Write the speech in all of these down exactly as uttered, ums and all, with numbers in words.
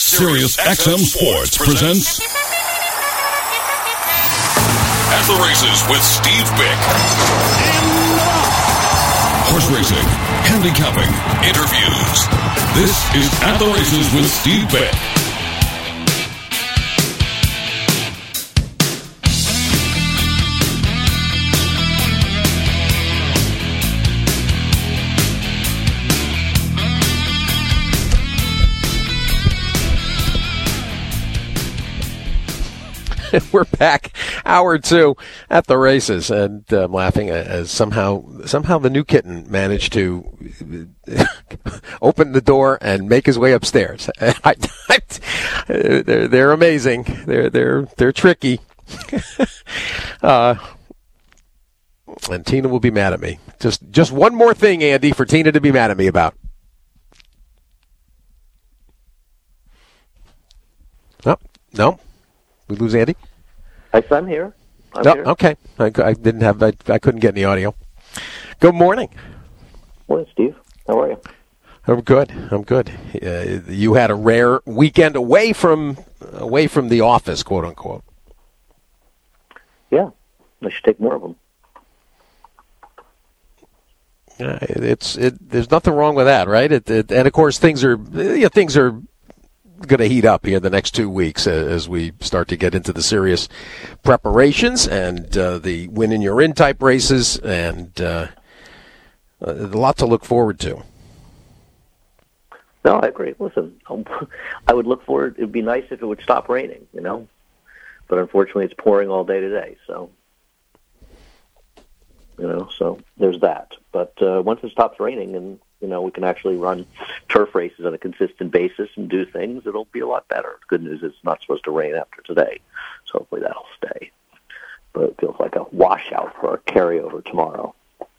Sirius X M Sports presents At the Races with Steve Bick. Horse racing, handicapping, interviews. This is At the Races with Steve Bick. We're back, hour two at the races, and uh, I'm laughing as somehow somehow the new kitten managed to open the door and make his way upstairs. I, I, they're they're amazing. They're they're they're tricky. uh, and Tina will be mad at me. Just just one more thing, Andy, for Tina to be mad at me about. No, no. We lose Andy? I'm here. I'm no, here. Okay. I, I didn't have. I, I couldn't get any audio. Good morning. Morning, Steve. How are you? I'm good. I'm good. Uh, you had a rare weekend away from away from the office, quote unquote. Yeah, I should take more of them. Uh, it's it. There's nothing wrong with that, right? It, it, and of course, things are you know, things are. going to heat up here the next two weeks as we start to get into the serious preparations and uh, the win in your in type races, and uh, a lot to look forward to. No, I agree. Listen, I would look forward. It would be nice if it would stop raining, you know, but unfortunately, it's pouring all day today. So, you know, so there's that. But uh, once it stops raining and you know, we can actually run turf races on a consistent basis and do things, it'll be a lot better. The good news is it's not supposed to rain after today, so hopefully that'll stay. But it feels like a washout for a carryover tomorrow.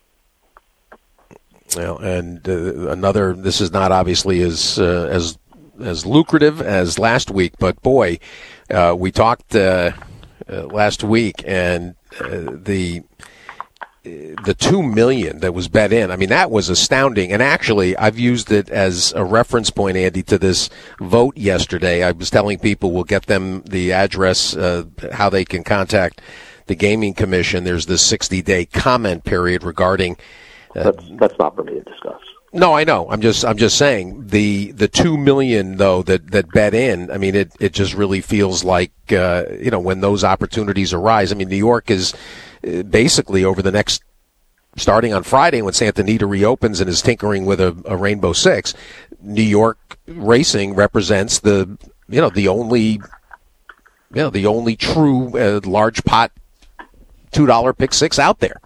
Well, and uh, another, this is not obviously as uh, as as lucrative as last week, but boy, uh, we talked uh, uh, last week, and uh, the the two million that was bet in, I mean, that was astounding. And actually, I've used it as a reference point, Andy, to this vote yesterday. I was telling people we'll get them the address, uh, how they can contact the Gaming Commission. There's this sixty-day comment period regarding. Uh, that's, that's not for me to discuss. No, I know. I'm just I'm just saying the the two million though that, that bet in. I mean, it it just really feels like uh, you know when those opportunities arise. I mean, New York is basically over the next, starting on Friday when Santa Anita reopens and is tinkering with a, a Rainbow Six, New York racing represents the you know the only you know the only true uh, large pot two dollar pick six out there.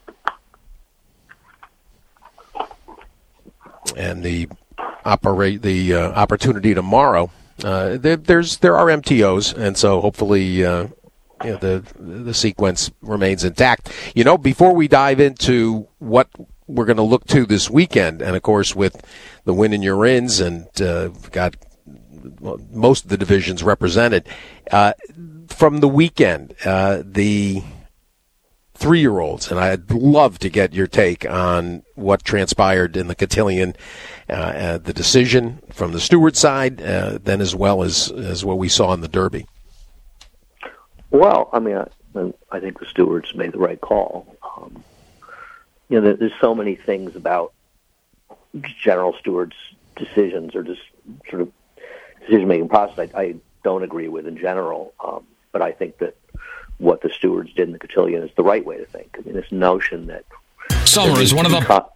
And the operate the uh, opportunity tomorrow. Uh, there, there's there are M T Os, and so hopefully uh, you know, the the sequence remains intact. You know, before we dive into what we're going to look to this weekend, and of course with the win in your ins, and uh, got most of the divisions represented uh, from the weekend, uh, the three-year-olds, and I'd love to get your take on what transpired in the Cotillion, uh, uh, the decision from the Stewart side, uh, then as well as, as what we saw in the Derby. Well, I mean, I, I think the Stewarts made the right call. Um, you know, there's so many things about General Stewart's decisions or just sort of decision-making process I, I don't agree with in general, um, but I think that what the stewards did in the Cotillion is the right way to think. I mean, this notion that Summer is one of the con-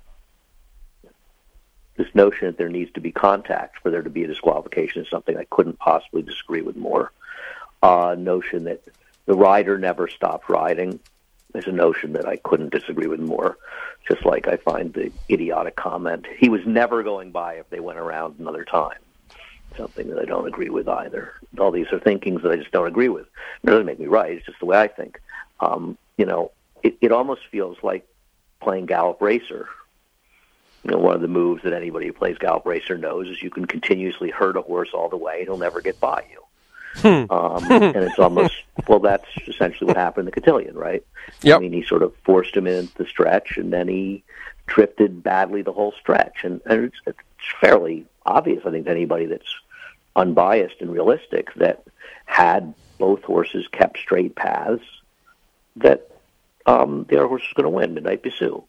this notion that there needs to be contact for there to be a disqualification is something I couldn't possibly disagree with more. Uh, notion that the rider never stopped riding is a notion that I couldn't disagree with more. Just like I find the idiotic comment, he was never going by if they went around another time. Something that I don't agree with either. All these are thinkings that I just don't agree with. It doesn't make me right. It's just the way I think. Um, you know, it, it almost feels like playing Gallop Racer. You know, one of the moves that anybody who plays Gallop Racer knows is you can continuously herd a horse all the way and he'll never get by you. Hmm. Um, and it's almost, well, that's essentially what happened in the Cotillion, right? Yep. I mean, he sort of forced him into the stretch, and then he drifted badly the whole stretch. And, and it's, it's fairly obvious, I think, to anybody that's unbiased and realistic, that had both horses kept straight paths, that um, the other horse was going to win, Midnight Bisou.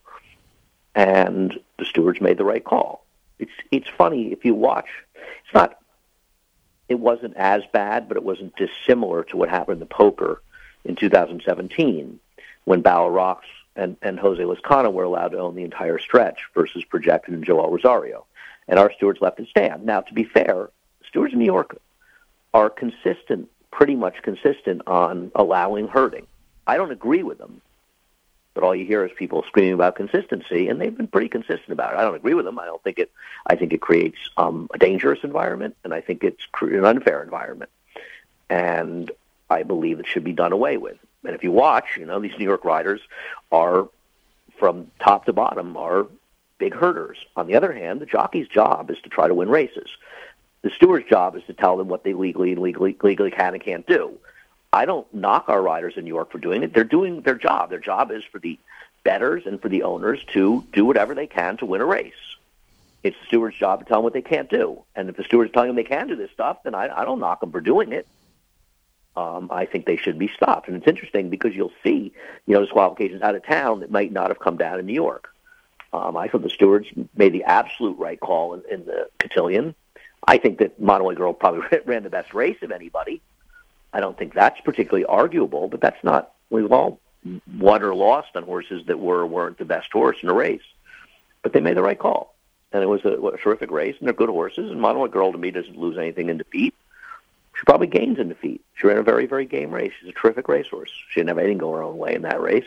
And the stewards made the right call. It's it's funny, if you watch, it's not, it wasn't as bad, but it wasn't dissimilar to what happened in the poker in two thousand seventeen, when Bauer Rocks and, and Jose Lezcano were allowed to own the entire stretch versus Projected and Joel Rosario. And our stewards left it stand. Now, to be fair, stewards in New York are consistent, pretty much consistent on allowing herding. I don't agree with them, but all you hear is people screaming about consistency, and they've been pretty consistent about it. I don't agree with them. I don't think it. I think it creates um, a dangerous environment, and I think it's an unfair environment. And I believe it should be done away with. And if you watch, you know, these New York riders are, from top to bottom, are big herders. On the other hand, the jockey's job is to try to win races. The steward's job is to tell them what they legally and legally, legally can and can't do. I don't knock our riders in New York for doing it. They're doing their job. Their job is for the bettors and for the owners to do whatever they can to win a race. It's the steward's job to tell them what they can't do. And if the steward's telling them they can do this stuff, then I, I don't knock them for doing it. Um, I think they should be stopped. And it's interesting because you'll see, you know, disqualifications out of town that might not have come down in New York. Um, I thought the stewards made the absolute right call in, in the cotillion. I think that Monomoy Girl probably ran the best race of anybody. I don't think that's particularly arguable, but that's not, we've all won or lost on horses that were or weren't the best horse in a race. But they made the right call. And it was a, a terrific race, and they're good horses. And Monomoy Girl, to me, doesn't lose anything in defeat. She probably gains in defeat. She ran a very, very game race. She's a terrific racehorse. She didn't have anything go her own way in that race.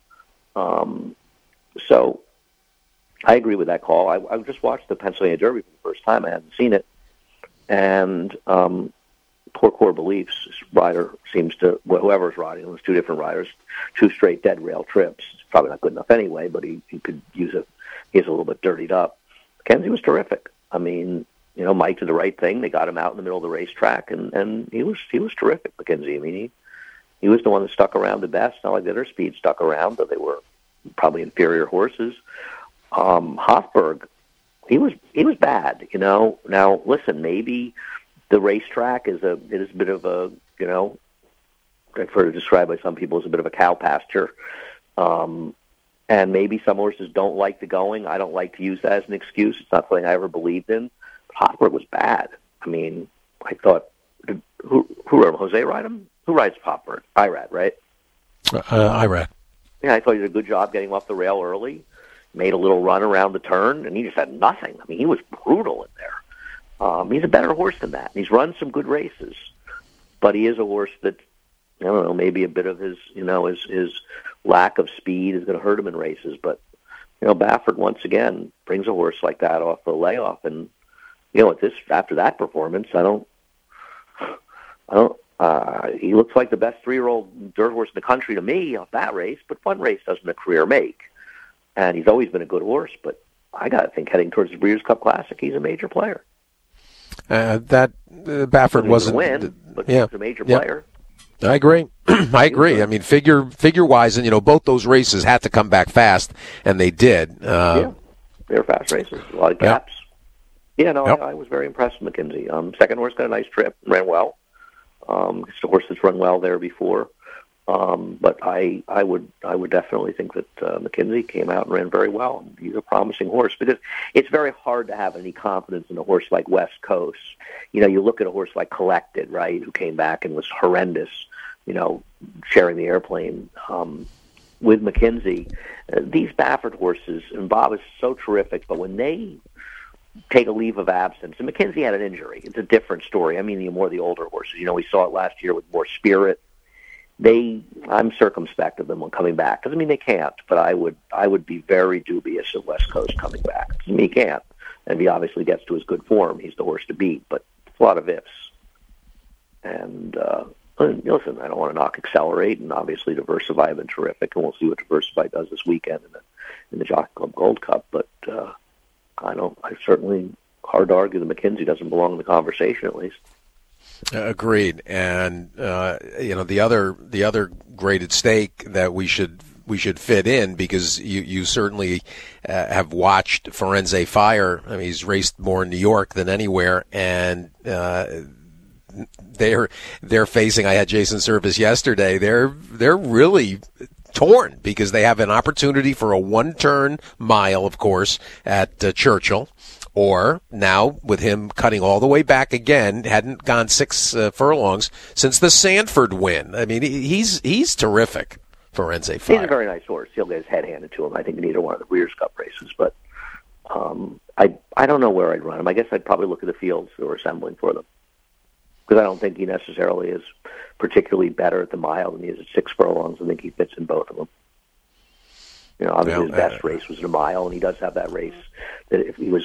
Um, so I agree with that call. I, I just watched the Pennsylvania Derby for the first time. I hadn't seen it. And um, poor core beliefs, this rider seems to, well, whoever's riding, it was two different riders, two straight dead rail trips. It's probably not good enough anyway, but he, he could use it. He's a little bit dirtied up. Mackenzie was terrific. I mean, you know, Mike did the right thing. They got him out in the middle of the racetrack, and, and he was he was terrific, Mackenzie. I mean, he, he was the one that stuck around the best. Not like the other speed stuck around, though they were probably inferior horses. Um, Hofburg, he was he was bad, you know. Now, listen, maybe the racetrack is a it is a bit of a, you know, I've heard it described by some people as a bit of a cow pasture. Um, and maybe some horses don't like the going. I don't like to use that as an excuse. It's not something I ever believed in. Hofburg was bad. I mean, I thought, did, who who rode him? Jose ride him? Who rides Hofburg? Irad, right? Uh, Irad. Yeah, I thought he did a good job getting off the rail early, made a little run around the turn, and he just had nothing. I mean, he was brutal in there. Um, he's a better horse than that. He's run some good races, but he is a horse that, I don't know, maybe a bit of his, you know, his, his lack of speed is going to hurt him in races. But, you know, Baffert, once again, brings a horse like that off the layoff, and you know, at this after that performance, I don't, I don't. Uh, he looks like the best three-year-old dirt horse in the country to me off that race. But one race doesn't a career make, and he's always been a good horse. But I got to think heading towards the Breeders' Cup Classic, he's a major player. Uh, that uh, Baffert wasn't win, but yeah, he's a major yeah. player. I agree. I agree. I mean, figure figure wise, and you know, both those races had to come back fast, and they did. Uh, yeah, they were fast races. A lot of gaps. Yeah. Yeah, no, yep. I, I was very impressed with Mackenzie. Um, second horse got a nice trip, ran well. Um, it's a horse that's run well there before. Um, but I, I would, I would definitely think that uh, Mackenzie came out and ran very well. He's a promising horse because it's very hard to have any confidence in a horse like West Coast. You know, you look at a horse like Collected, right, who came back and was horrendous. You know, sharing the airplane um, with Mackenzie. Uh, these Baffert horses, and Bob is so terrific, but when they take a leave of absence. And Mackenzie had an injury. It's a different story. I mean, the more the older horses. You know, we saw it last year with more Spirit. They, I'm circumspect of them when coming back. Doesn't mean they can't, but I would, I would be very dubious of West Coast coming back. Doesn't mean he can't, and he obviously gets to his good form. He's the horse to beat, but it's a lot of ifs. And uh, listen, I don't want to knock Accelerate, and obviously Diversify have been terrific, and we'll see what Diversify does this weekend in the in the Jockey Club Gold Cup, but. Uh, I don't. I certainly hard to argue that Mackenzie doesn't belong in the conversation, at least. Uh, agreed. And uh, you know, the other the other graded stake that we should we should fit in, because you you certainly uh, have watched Firenze Fire. I mean, he's raced more in New York than anywhere, and uh, they're they're facing. I had Jason Service yesterday. They're they're really torn because they have an opportunity for a one-turn mile, of course, at uh, Churchill. Or now, with him cutting all the way back again, hadn't gone six uh, furlongs since the Sanford win. I mean, he's he's terrific, Firenze Fire. He's a very nice horse. He'll get his head handed to him, I think, in either one of the Breeders' Cup races. But um, I I don't know where I'd run him. I guess I'd probably look at the fields that we're assembling for them, because I don't think he necessarily is particularly better at the mile than he is at six furlongs. I think he fits in both of them. You know, obviously well, his best uh, race was the mile, and he does have that race that if he was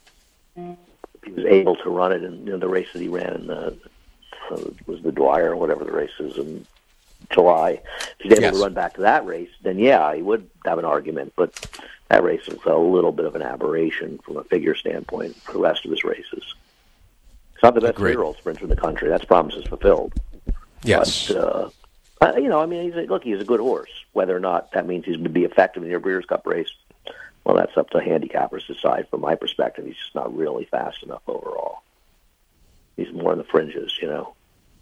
if he was able to run it in, you know, the race that he ran in the uh, was the Dwyer or whatever the race is in July. If he's able yes. to run back to that race, then yeah, he would have an argument. But that race was a little bit of an aberration from a figure standpoint for the rest of his races. It's not the best three-year-old sprinter in the country. That's promises fulfilled. Yes. But, uh, uh, you know, I mean, he's a, look, he's a good horse. Whether or not that means he's going to be effective in your Breeders' Cup race, well, that's up to handicappers to decide. From my perspective, he's just not really fast enough overall. He's more in the fringes, you know.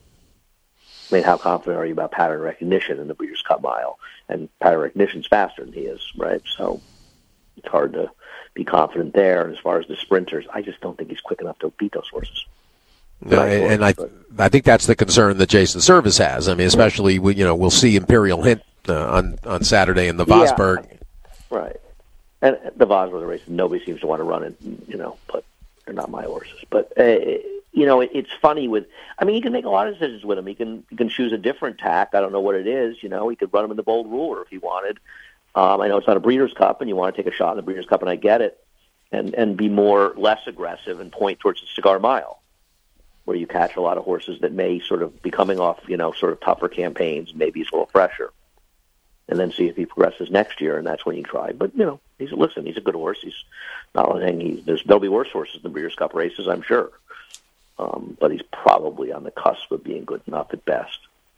I mean, how confident are you about pattern recognition in the Breeders' Cup mile? And pattern recognition's faster than he is, right? So it's hard to be confident there. And as far as the sprinters, I just don't think he's quick enough to beat those horses. No, and I, I think that's the concern that Jason Service has. I mean, especially we, you know, we'll see Imperial Hint uh, on on Saturday in the Vosburg. Yeah, right, and the Vosburg race, nobody seems to want to run it, you know, but they're not my horses. But uh, you know, it, it's funny with. I mean, he can make a lot of decisions with him. He can he can choose a different tack. I don't know what it is. You know, he could run him in the Bold Ruler if he wanted. Um, I know it's not a Breeders' Cup, and you want to take a shot in the Breeders' Cup, and I get it, and and be more less aggressive and point towards the Cigar Mile, where you catch a lot of horses that may sort of be coming off, you know, sort of tougher campaigns. Maybe he's a little fresher. And then see if he progresses next year, and that's when you try. But, you know, he's listen, he's a good horse. He's not saying he's, there's, there'll be worse horses in the Breeders' Cup races, I'm sure. Um, but he's probably on the cusp of being good enough at best.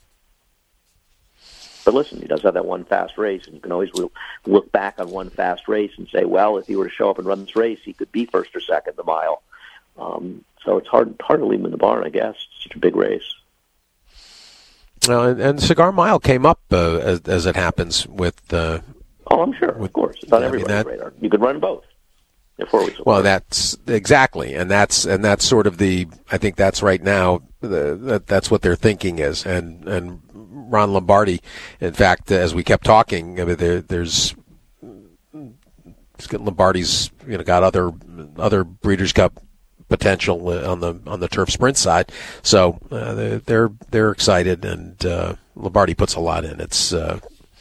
But listen, he does have that one fast race, and you can always look back on one fast race and say, well, if he were to show up and run this race, he could be first or second the mile. Um, so it's hard, hard to leave him in the barn, I guess. It's such a big race. Well, and, and Cigar Mile came up uh, as, as it happens with. Uh, oh, I'm sure. With, of course, it's on yeah, everybody's I mean, that, radar. You could run both. Four weeks well, that's exactly, and that's and that's sort of the. I think that's right now. The, that, that's what their thinking is, and and Ron Lombardi. In fact, as we kept talking, I mean, there, there's Lombardi's you know got other other Breeders' Cup potential on the on the turf sprint side, so uh, they're, they're they're excited, and uh, Lombardi puts a lot in. It's uh,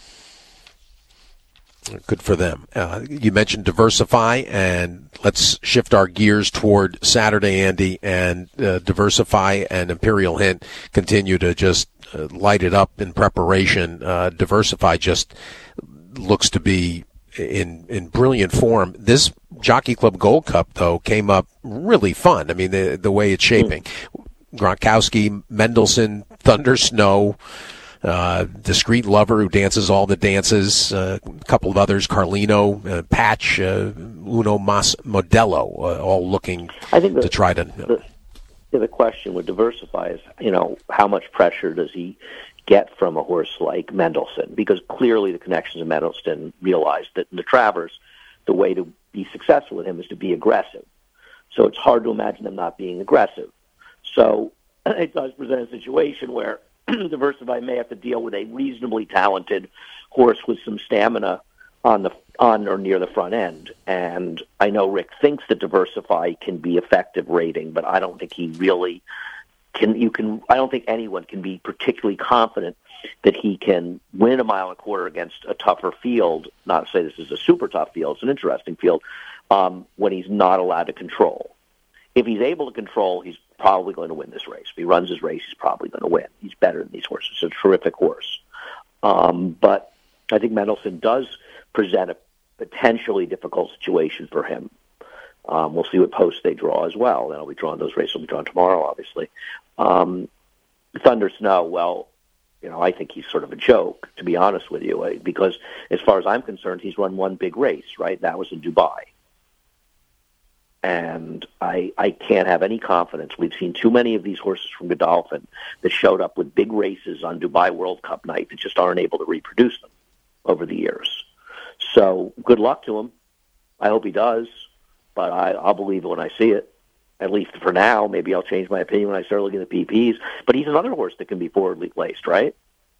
good for them. Uh, you mentioned Diversify, and let's shift our gears toward Saturday, Andy, and uh, Diversify and Imperial Hint continue to just uh, light it up in preparation. Uh, Diversify just looks to be in in brilliant form. This Jockey Club Gold Cup, though, came up really fun. I mean, the the way it's shaping. Gronkowski, Mendelssohn, Thunder Snow, uh, Discreet Lover, who dances all the dances, uh, a couple of others, Carlino, uh, Patch, uh, Uno Mas Modelo, uh, all looking I think the, to try to... The, the question with Diversify is, you know, how much pressure does he get from a horse like Mendelssohn? Because clearly the connections of Mendelssohn realized that in the Travers, the way to be successful with him is to be aggressive. So it's hard to imagine them not being aggressive. So it does present a situation where Diversify may have to deal with a reasonably talented horse with some stamina on the on or near the front end. And I know Rick thinks that Diversify can be effective rating, but I don't think he really can. You can. I don't think anyone can be particularly confident that he can win a mile and a quarter against a tougher field. Not to say this is a super tough field; it's an interesting field. Um, when he's not allowed to control. If he's able to control, he's probably going to win this race. If he runs his race, he's probably going to win. He's better than these horses. It's a terrific horse. Um, but I think Mendelssohn does present a potentially difficult situation for him. Um, we'll see what posts they draw as well. They'll be drawn, those races will be drawn tomorrow, obviously. Um, Thunder Snow, well, You know, I think he's sort of a joke, to be honest with you, because as far as I'm concerned, he's run one big race, right? That was in Dubai. And I I can't have any confidence. We've seen too many of these horses from Godolphin that showed up with big races on Dubai World Cup night that just aren't able to reproduce them over the years. So good luck to him. I hope he does, but I, I'll believe it when I see it. At least for now. Maybe I'll change my opinion when I start looking at the P Ps. But he's another horse that can be forwardly placed, right?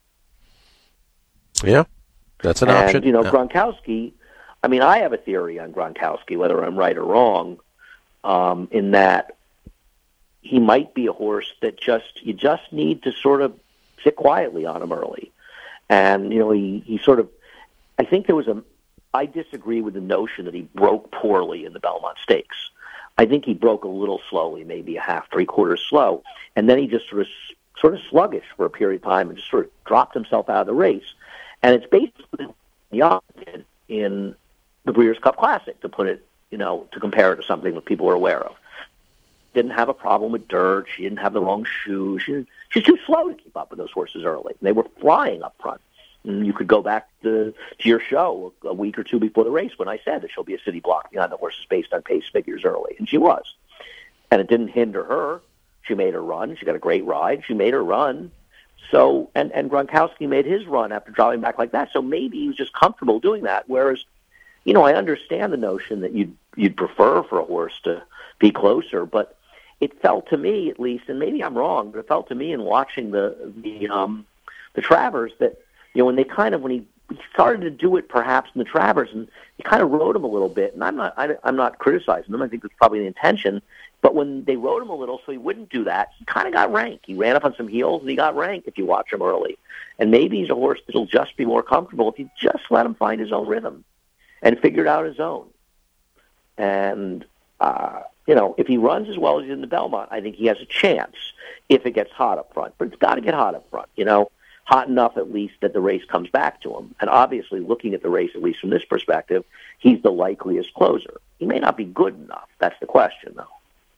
Yeah, that's an and, option. you know, yeah. Gronkowski, I mean, I have a theory on Gronkowski, whether I'm right or wrong, um, in that he might be a horse that just you just need to sort of sit quietly on him early. And, you know, he, he sort of, I think there was a, I disagree with the notion that he broke poorly in the Belmont Stakes. I think he broke a little slowly, maybe a half, three quarters slow, and then he just sort of sort of sluggish for a period of time and just sort of dropped himself out of the race. And it's basically the opposite in the Breeders' Cup Classic, to put it, you know, to compare it to something that people are aware of. Didn't have a problem with dirt. She didn't have the wrong shoes. She, she's too slow to keep up with those horses early. They were flying up front. And you could go back to, to your show a week or two before the race when I said that she'll be a city block behind the horses based on pace figures early. And she was. And it didn't hinder her. She made her run. She got a great ride. She made her run. So, and, and Gronkowski made his run after dropping back like that. So maybe he was just comfortable doing that. Whereas, you know, I understand the notion that you'd, you'd prefer for a horse to be closer, but it felt to me, at least, and maybe I'm wrong, but it felt to me in watching the, the, um, the Travers that, you know, when they kind of, when he, he started to do it perhaps in the Travers, and he kind of rode him a little bit, and I'm not, I, I'm not criticizing him. I think that's probably the intention. But when they rode him a little so he wouldn't do that, he kind of got rank. He ran up on some heels, and he got rank if you watch him early. And maybe he's a horse that'll just be more comfortable if you just let him find his own rhythm and figure it out his own. And, uh, you know, if he runs as well as he did in the Belmont, I think he has a chance if it gets hot up front. But it's got to get hot up front, you know. Hot enough, at least, that the race comes back to him. And obviously, looking at the race, at least from this perspective, he's the likeliest closer. He may not be good enough. That's the question, though.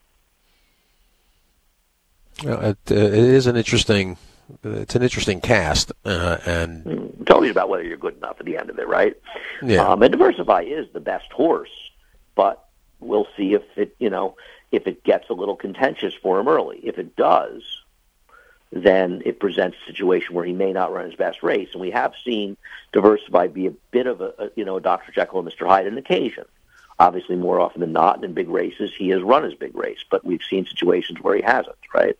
Well, it, uh, it is an interesting, it's an interesting cast, uh, and mm, it's always about whether you're good enough at the end of it, right? Yeah. Um, and Diversify is the best horse, but we'll see if it, you know, if it gets a little contentious for him early. If it does, then it presents a situation where he may not run his best race. And we have seen Diversify be a bit of a, a you know, Doctor Jekyll and Mister Hyde on occasion. Obviously, more often than not, in big races, he has run his big race, but we've seen situations where he hasn't, right?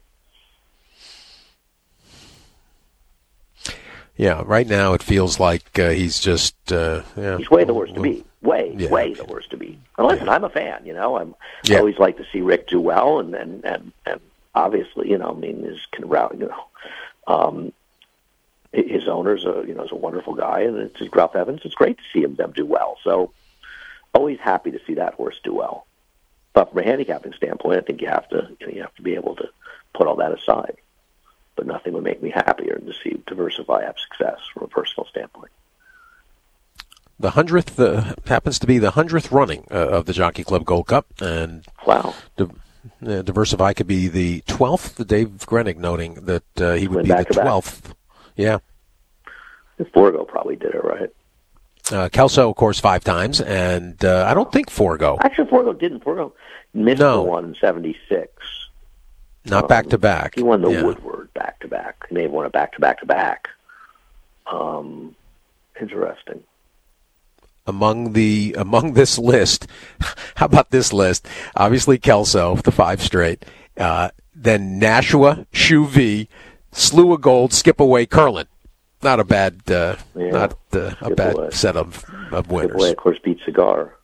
Yeah, right now it feels like uh, he's just... Uh, yeah, he's way the worst to beat. Way, yeah. way the worst to beat. And listen, yeah. I'm a fan, you know. I'm, yeah. I always like to see Rick do well, and and, and, and obviously, you know, I mean, his, you know, um, his owner's a, you know, is a wonderful guy, and it's his Ralph Evans. It's great to see him them do well. So always happy to see that horse do well. But from a handicapping standpoint, I think you have to, you know, you have to be able to put all that aside. But nothing would make me happier than to see Diversify have success from a personal standpoint. The hundredth uh, happens to be the hundredth running uh, of the Jockey Club Gold Cup, and wow, Di- uh, Diversify could be the twelfth. Dave Grenig noting that uh, he would be the twelfth. Yeah, Forgo probably did it right. Uh, Kelso, of course, five times, and uh, I don't think Forgo. Actually, Forgo didn't. Forgo missed no. the one in seventy-six. Not back to back. He won the yeah. Woodward back to back. He may have won it back to back to back. Um, interesting. Among the among this list, how about this list? Obviously, Kelso, the five straight. Uh, then Nashua, Shoe V, Slew of Gold, Skip Away, Curlin. Not a bad, uh, yeah. not uh, a bad away. set of of winners. Skip Away, of course, beat Cigar.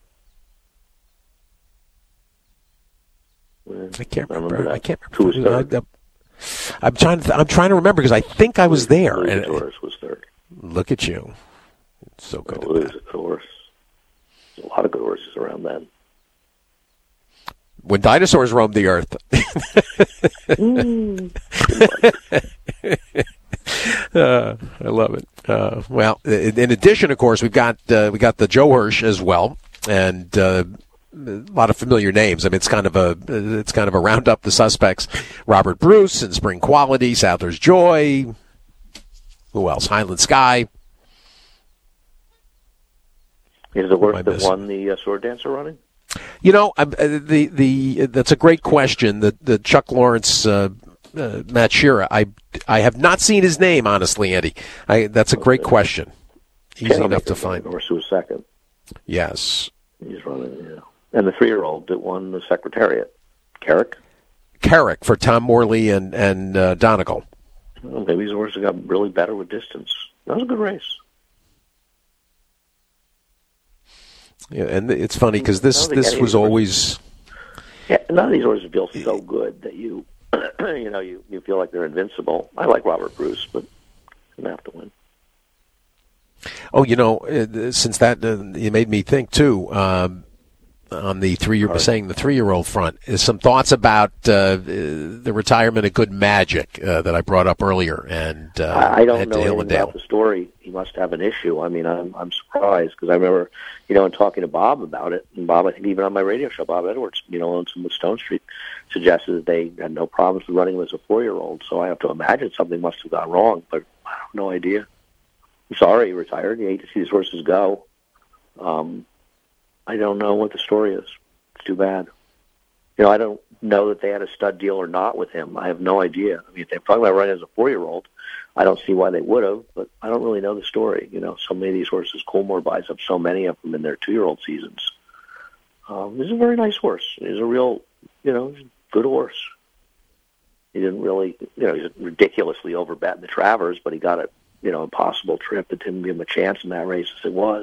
I can't remember. remember I can't remember. Who was third? I, I'm trying. To, I'm trying to remember because I think I was there. Louis and Torres was third. Look at you, so good. Oh, at Louis, of course. There's a lot of good horses around then. When dinosaurs roamed the earth. mm. uh, I love it. Uh, well, in, in addition, of course, we've got uh, we got the Joe Hirsch as well, and. Uh, A lot of familiar names. I mean, it's kind of a it's kind of a round up the suspects. Robert Bruce and Spring Quality, Sadler's Joy. Who else? Highland Sky. Is the horse that won the uh, Sword Dancer running? You know, uh, the the that's a great question. The the Chuck Lawrence, uh, uh, Matt Shearer. I I have not seen his name, honestly, Andy. I that's a great question. Easy Kenny enough to find. Horse who was second. Yes, he's running. Yeah, and the three-year-old that won the Secretariat, Carrick. Carrick for Tom Morley and and uh, Donegal. Well, maybe his horse got really better with distance. That was a good race. Yeah, and it's funny because this this was always. Yeah, none of these horses feel so good that you, you know, you, you feel like they're invincible. I like Robert Bruce, but he didn't have to win. Oh, you know, uh, since that uh, you made me think too. Um, on the three, you're saying the three-year-old front, is some thoughts about uh, the retirement of Good Magic uh, that I brought up earlier, and uh, I don't know anything about the story. He must have an issue. I mean, I'm I'm surprised because I remember, you know, in talking to Bob about it, and Bob, I think even on my radio show, Bob Edwards, you know, owns him with Stone Street, suggested that they had no problems with running him as a four-year-old. So I have to imagine something must have gone wrong, but I have no idea. I'm sorry, he retired. You hate to see these horses go. Um, I don't know what the story is. It's too bad. You know, I don't know that they had a stud deal or not with him. I have no idea. I mean, if they're talking about running as a four-year-old, I don't see why they would have, but I don't really know the story. You know, so many of these horses, Coolmore buys up so many of them in their two-year-old seasons. Um, this is a very nice horse. He's a real, you know, good horse. He didn't really, you know, he's ridiculously overbet in the Travers, but he got a, you know, impossible trip that didn't give him a chance in that race as it was.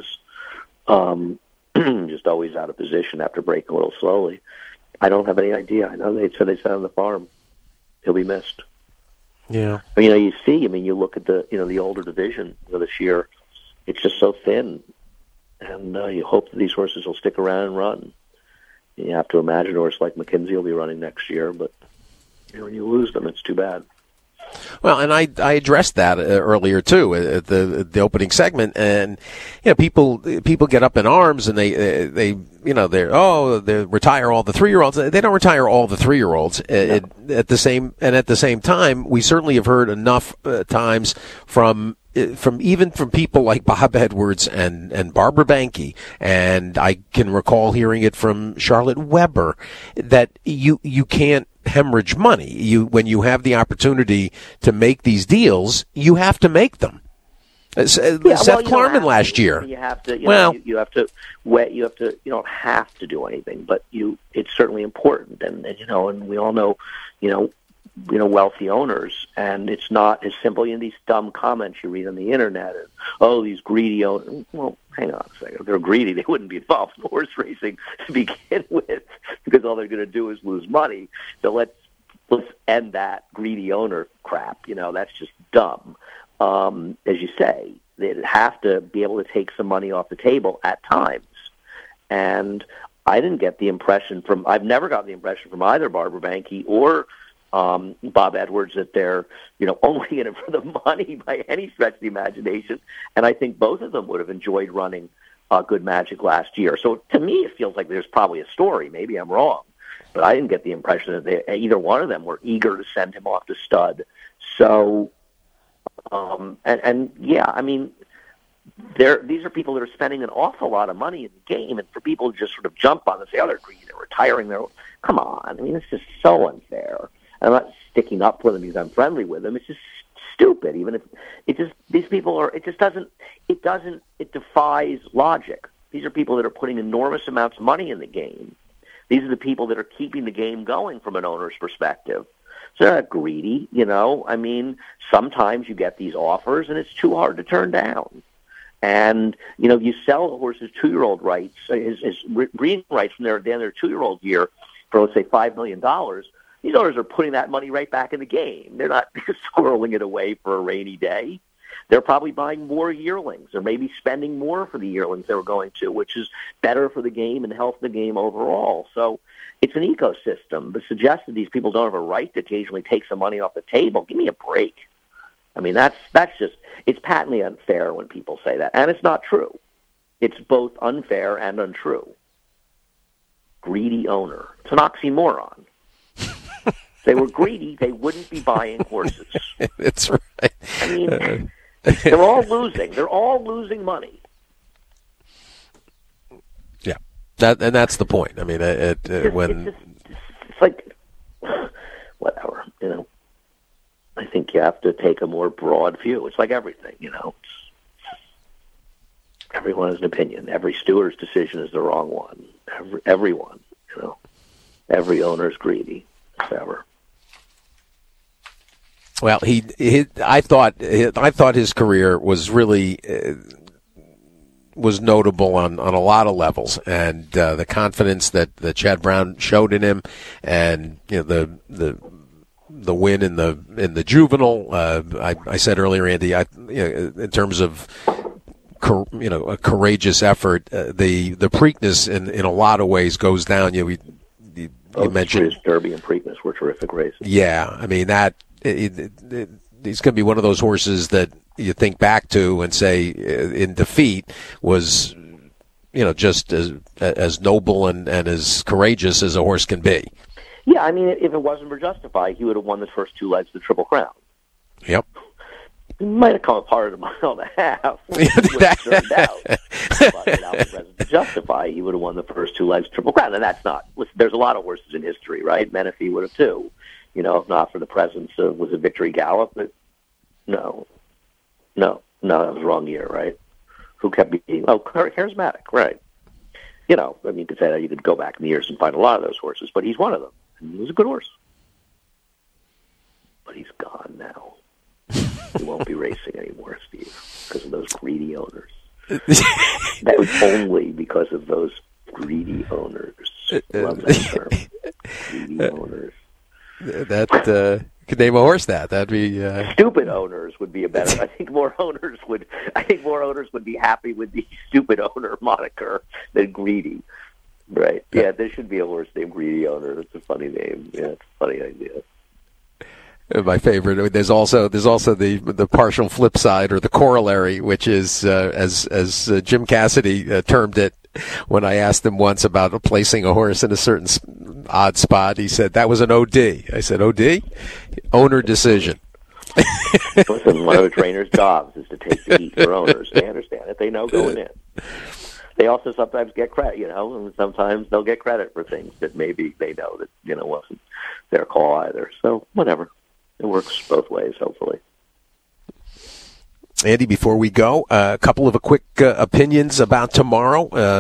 Um, just always out of position after breaking a little slowly. I don't have any idea. I know they said they said on the farm he'll be missed. Yeah. But, you know, you see, I mean, you look at the, you know, the older division you know, this year, it's just so thin. And uh, you hope that these horses will stick around and run. You have to imagine a horse like McKenzie will be running next year, but you know, when you lose them, it's too bad. Well, and I I addressed that uh, earlier too at the the opening segment, and you know people people get up in arms and they uh, they you know they're oh they retire all the three year olds. They don't retire all the three year olds at, at the same and at the same time we certainly have heard enough uh, times from. From even from people like Bob Edwards and, and Barbara Banke, and I can recall hearing it from Charlotte Weber, that you you can't hemorrhage money. You when you have the opportunity to make these deals, you have to make them. Uh, yeah, Seth well, Klarman last to. year. You have to. You well, know, you, you have to. You have to. You don't have to do anything, but you. It's certainly important, and, and you know, and we all know, you know. you know, wealthy owners, and it's not as simple. You know, these dumb comments you read on the internet, and, oh, these greedy owners. Well, hang on a second. If they're greedy, they wouldn't be involved in horse racing to begin with, because all they're going to do is lose money. So let's let's end that greedy owner crap. You know, that's just dumb. Um, as you say, they have to be able to take some money off the table at times, and I didn't get the impression from. I've never got the impression from either Barbara Banke or Um, Bob Edwards that they're, you know, only in it for the money by any stretch of the imagination. And I think both of them would have enjoyed running uh, Good Magic last year. So to me, it feels like there's probably a story. Maybe I'm wrong, but I didn't get the impression that they, either one of them were eager to send him off to stud. So, um, and, and yeah, I mean, they're, these are people that are spending an awful lot of money in the game, and for people to just sort of jump on and say, oh, they're greedy, they're retiring, they're, come on. I mean, it's just so unfair. I'm not sticking up for them because I'm friendly with them. It's just stupid. Even if it just these people are, it just doesn't, it doesn't, it defies logic. These are people that are putting enormous amounts of money in the game. These are the people that are keeping the game going from an owner's perspective. So they're not greedy, you know. I mean, sometimes you get these offers and it's too hard to turn down. And you know, you sell a horse's two-year-old rights, his, his breeding rights from their their two-year-old year for let's say five million dollars. These owners are putting that money right back in the game. They're not squirreling it away for a rainy day. They're probably buying more yearlings or maybe spending more for the yearlings they were going to, which is better for the game and health of the game overall. So it's an ecosystem. But suggest that these people don't have a right to occasionally take some money off the table. Give me a break. I mean, that's that's just, it's patently unfair when people say that. And it's not true. It's both unfair and untrue. Greedy owner. It's an oxymoron. If they were greedy, they wouldn't be buying horses. That's right. I mean, They're all losing. They're all losing money. Yeah, that and that's the point. I mean, it, it, It's, when it's, just, it's like whatever, you know. I think you have to take a more broad view. It's like everything, you know. It's, everyone has an opinion. Every steward's decision is the wrong one. Every, everyone, you know. Every owner's greedy, whatever. Well, he, he I thought, I thought his career was really uh, was notable on, on a lot of levels, and uh, the confidence that, that Chad Brown showed in him, and you know the the the win in the in the juvenile. Uh, I, I said earlier, Andy, I, you know, in terms of you know a courageous effort, uh, the the Preakness in, in a lot of ways goes down. You know, we, you, you mentioned Derby and Preakness were terrific races. Yeah, I mean that. It, it, it, he's going to be one of those horses that you think back to and say, in defeat, was, you know, just as as noble and, and as courageous as a horse can be. Yeah, I mean, if it wasn't for Justified, he would have won the first two legs of the Triple Crown. Yep. He might have come apart at a mile and a half, which would have turned out. But without the presence of Justify, he would have won the first two legs of Triple Crown. And that's not, listen, there's a lot of horses in history, right? Menifee would have too. You know, if not for the presence of, was it Victory Gallop? But no, no, no, that was the wrong year, right? Who kept beating? Oh, Charismatic, right. You know, I mean, you could say that you could go back in the years and find a lot of those horses, but he's one of them. And he was a good horse. But he's gone now. He won't be racing anymore, Steve, because of those greedy owners. That was only because of those greedy owners. Love that term. Greedy owners. That uh, you could name a horse that. That'd be uh... stupid owners would be a better. I think more owners would. I think more owners would be happy with the stupid owner moniker than greedy. Right? Yeah, yeah, there should be a horse named Greedy Owner. That's a funny name. Yeah, it's a funny idea. My favorite. There's also there's also the the partial flip side or the corollary, which is uh, as as uh, Jim Cassidy uh, termed it. When I asked him once about placing a horse in a certain odd spot, he said that was an O D. I said, O D? Owner decision. Listen, one of the trainer's jobs is to take the heat for owners. They understand it. They know going in. They also sometimes get credit, you know, and sometimes they'll get credit for things that maybe they know that, you know, wasn't their call either. So, whatever. It works both ways, hopefully. Andy, before we go, uh, a couple of a quick uh, opinions about tomorrow uh,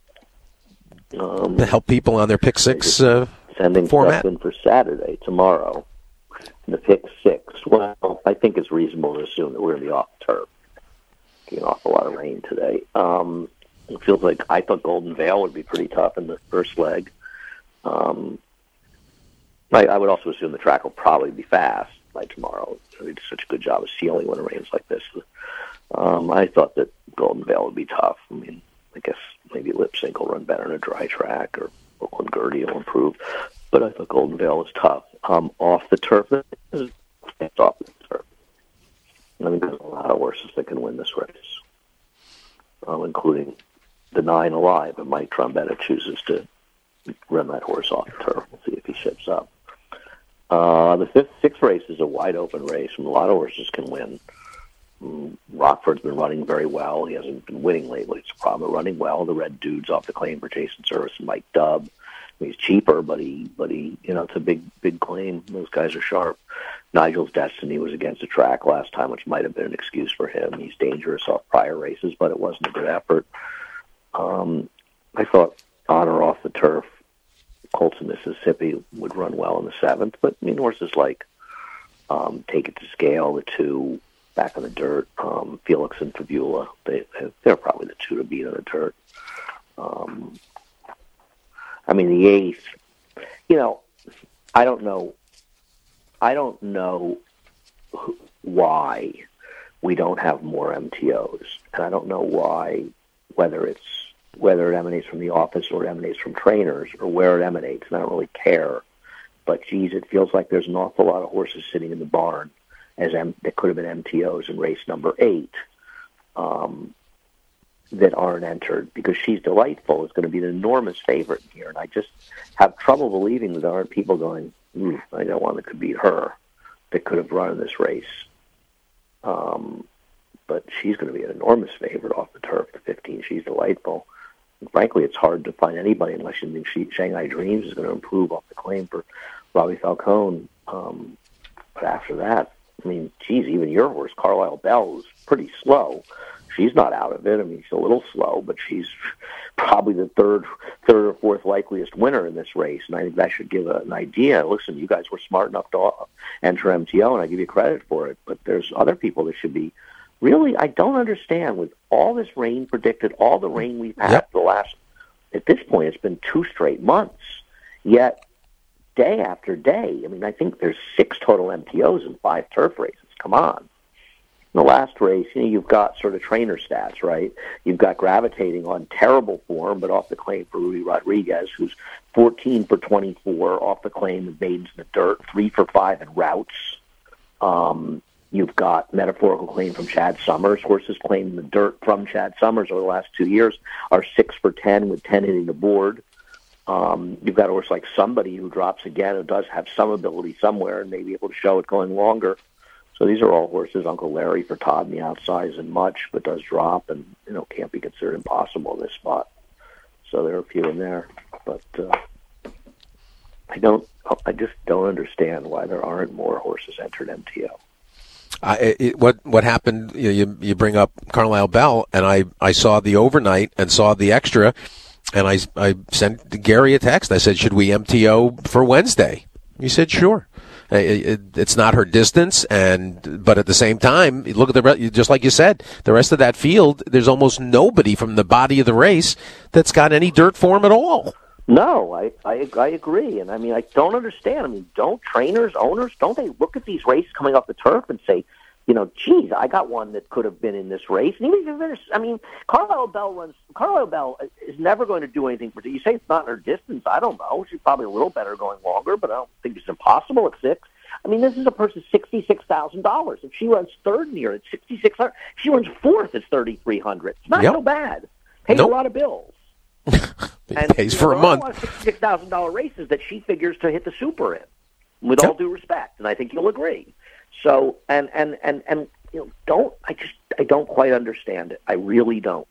um, to help people on their pick six uh, sending format. Sending stuff in for Saturday, tomorrow, the pick six. Well, I think it's reasonable to assume that we're going to be off the turf. Getting off a lot of rain today. Um, it feels like I thought Golden Veil would be pretty tough in the first leg. Um, I, I would also assume the track will probably be fast by tomorrow. They do such a good job of sealing when it rains like this. Um, I thought that Golden Veil would be tough. I mean, I guess maybe Lip Sync will run better in a dry track, or Brooklyn Gertie will improve. But I thought Golden Veil was tough. Um, off the turf, it's off the turf. I think there's a lot of horses that can win this race, um, including the nine Alive. But Mike Trombetta chooses to run that horse off the turf. We'll see if he ships up. Uh, the fifth, sixth race is a wide open race, and a lot of horses can win. Um, Rockford's been running very well. He hasn't been winning lately. It's a problem. Running well. The Red Dude's off the claim for Jason Service and Mike Dubb. I mean, he's cheaper, but he, but he, you know, it's a big, big claim. Those guys are sharp. Nigel's Destiny was against the track last time, which might have been an excuse for him. He's dangerous off prior races, but it wasn't a good effort. Um, I thought Honor off the turf, Colts of Mississippi would run well in the seventh, but I mean horses like um, Take It to Scale, the two back on the dirt, um, Felix and Fabula, they they're probably the two to beat on the dirt. Um, I mean the eighth, you know, I don't know, I don't know who, why we don't have more M T Os, and I don't know why, whether it's whether it emanates from the office or it emanates from trainers or where it emanates, and I don't really care. But, geez, it feels like there's an awful lot of horses sitting in the barn as M- that could have been M T Os in race number eight um, that aren't entered, because She's Delightful is going to be an enormous favorite here, and I just have trouble believing that there aren't people going, mm, I know one that could beat her that could have run in this race. Um, but she's going to be an enormous favorite off the turf. The fifteen, she's delightful. And frankly, it's hard to find anybody unless you think she, Shanghai Dreams is going to improve off the claim for Robbie Falcone. Um, but after that, I mean, geez, even your horse, Carlisle Bell, is pretty slow. She's not out of it. I mean, she's a little slow, but she's probably the third, third or fourth likeliest winner in this race. And I think that should give a, an idea. Listen, you guys were smart enough to enter M T O, and I give you credit for it. But there's other people that should be. Really, I don't understand with all this rain predicted, all the rain we've had yep. the last. At this point, it's been two straight months. Yet, day after day, I mean, I think there's six total M T Os and five turf races. Come on. In the last race, you know, you've got sort of trainer stats, right? You've got gravitating on terrible form, but off the claim for Rudy Rodriguez, who's fourteen for twenty-four off the claim with Maidens in the Dirt, three for five in routes. Um, you've got metaphorical claim from Chad Summers. Horses claimed in the Dirt from Chad Summers over the last two years are six for ten with ten hitting the board. Um, you've got a horse like Somebody who drops again, who does have some ability somewhere and may be able to show it going longer. So these are all horses. Uncle Larry for Todd in the outside isn't much, but does drop and, you know, can't be considered impossible in this spot. So there are a few in there. But uh, I don't, I just don't understand why there aren't more horses entered M T O. I, it, what what happened, you, you you bring up Carlisle Bell, and I, I saw the overnight and saw the extra, and I, I sent Gary a text. I said, should we M T O for Wednesday? He said, sure. It's not her distance, and but at the same time, look at the re- just like you said, the rest of that field. There's almost nobody from the body of the race that's got any dirt form at all. No, I, I I agree, and I mean I don't understand. I mean, don't trainers, owners, don't they look at these races coming off the turf and say, you know, geez, I got one that could have been in this race. And even if there's, I mean, Carlisle Bell runs. Carlisle Bell is never going to do anything for. You say it's not in her distance. I don't know. She's probably a little better going longer, but I don't think it's impossible at six. I mean, this is a person's sixty-six thousand dollars. If she runs third near at sixty-six hundred, she runs fourth at thirty-three hundred. It's not yep. so bad. Pays nope. a lot of bills. It and, pays you for know, a month. There are a lot of sixty-six thousand dollars races that she figures to hit the super in, with yep. all due respect, and I think you'll agree. So, and, and, and, and, you know, don't, I just, I don't quite understand it. I really don't.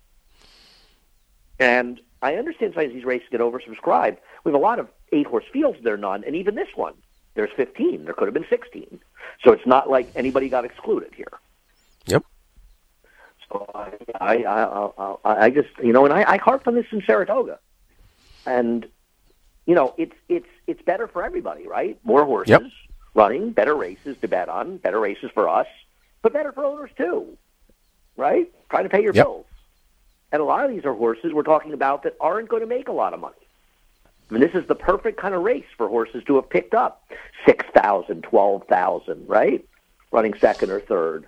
And I understand sometimes these races get oversubscribed. We have a lot of eight-horse fields, there are none, and even this one, there's fifteen. There could have been sixteen. So it's not like anybody got excluded here. Yep. So I, I, I, I, I just, you know, and I, I harped on this in Saratoga. And, you know, it's, it's, it's better for everybody, right? More horses. Yep. Running, better races to bet on, better races for us, but better for owners too, right? Trying to pay your yep. bills. And a lot of these are horses we're talking about that aren't going to make a lot of money. I mean, this is the perfect kind of race for horses to have picked up six thousand, twelve thousand, right? Running second or third.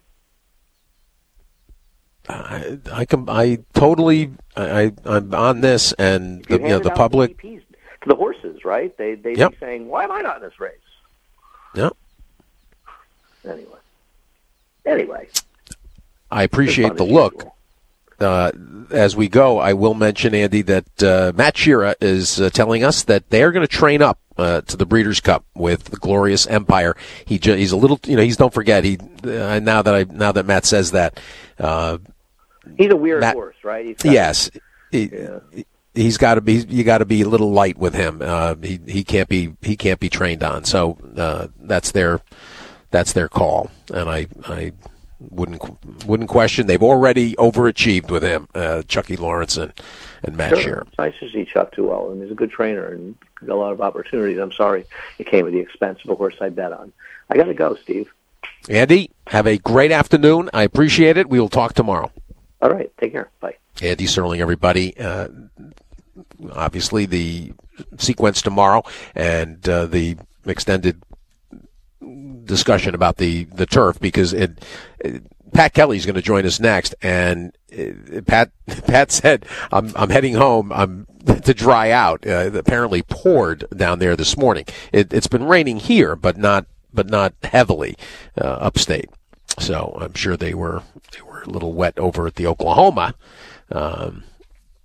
I, I, com- I totally, I, I'm on this, and the, you know, the public. To the horses, right? They, they'd yep. be saying, why am I not in this race? Yep. Anyway. Anyway. I appreciate the look. Uh, as we go, I will mention, Andy, that uh, Matt Shearer is uh, telling us that they're going to train up uh, to the Breeders' Cup with the Glorious Empire. He ju- he's a little, you know, he's don't forget he. Uh, now that I now that Matt says that, uh, he's a weird Matt, horse, right? He's yes. He, yeah. He's got to be. You got to be a little light with him. Uh, he he can't be. He can't be trained on. So uh, that's their that's their call. And I I wouldn't wouldn't question. They've already overachieved with him, uh, Chucky Lawrence and, and Matt sure. Shearer. It's nice to see Chuck do well, and he's a good trainer and got a lot of opportunities. I'm sorry it came at the expense of a horse I bet on. I got to go, Steve. Andy, have a great afternoon. I appreciate it. We will talk tomorrow. All right. Take care. Bye. Andy Serling, everybody. Uh, obviously, the sequence tomorrow and uh, the extended discussion about the, the turf, because it, it, Pat Kelly's going to join us next, and it, Pat Pat said, "I'm I'm heading home. I'm to dry out." Uh, apparently, poured down there this morning. It, it's been raining here, but not but not heavily uh, upstate. So I'm sure they were they were a little wet over at the Oklahoma. Um,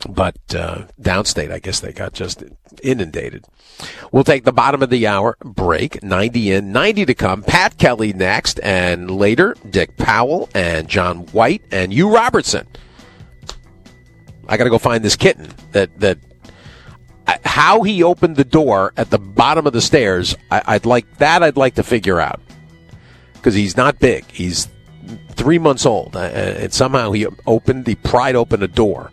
But uh, downstate, I guess they got just inundated. We'll take the bottom of the hour break. ninety in, ninety to come. Pat Kelly next, and later, Dick Powell and John White and Hugh Robertson. I got to go find this kitten that that how he opened the door at the bottom of the stairs. I, I'd like that. I'd like to figure out, because he's not big. He's three months old, uh, and somehow he opened, he pried open a door.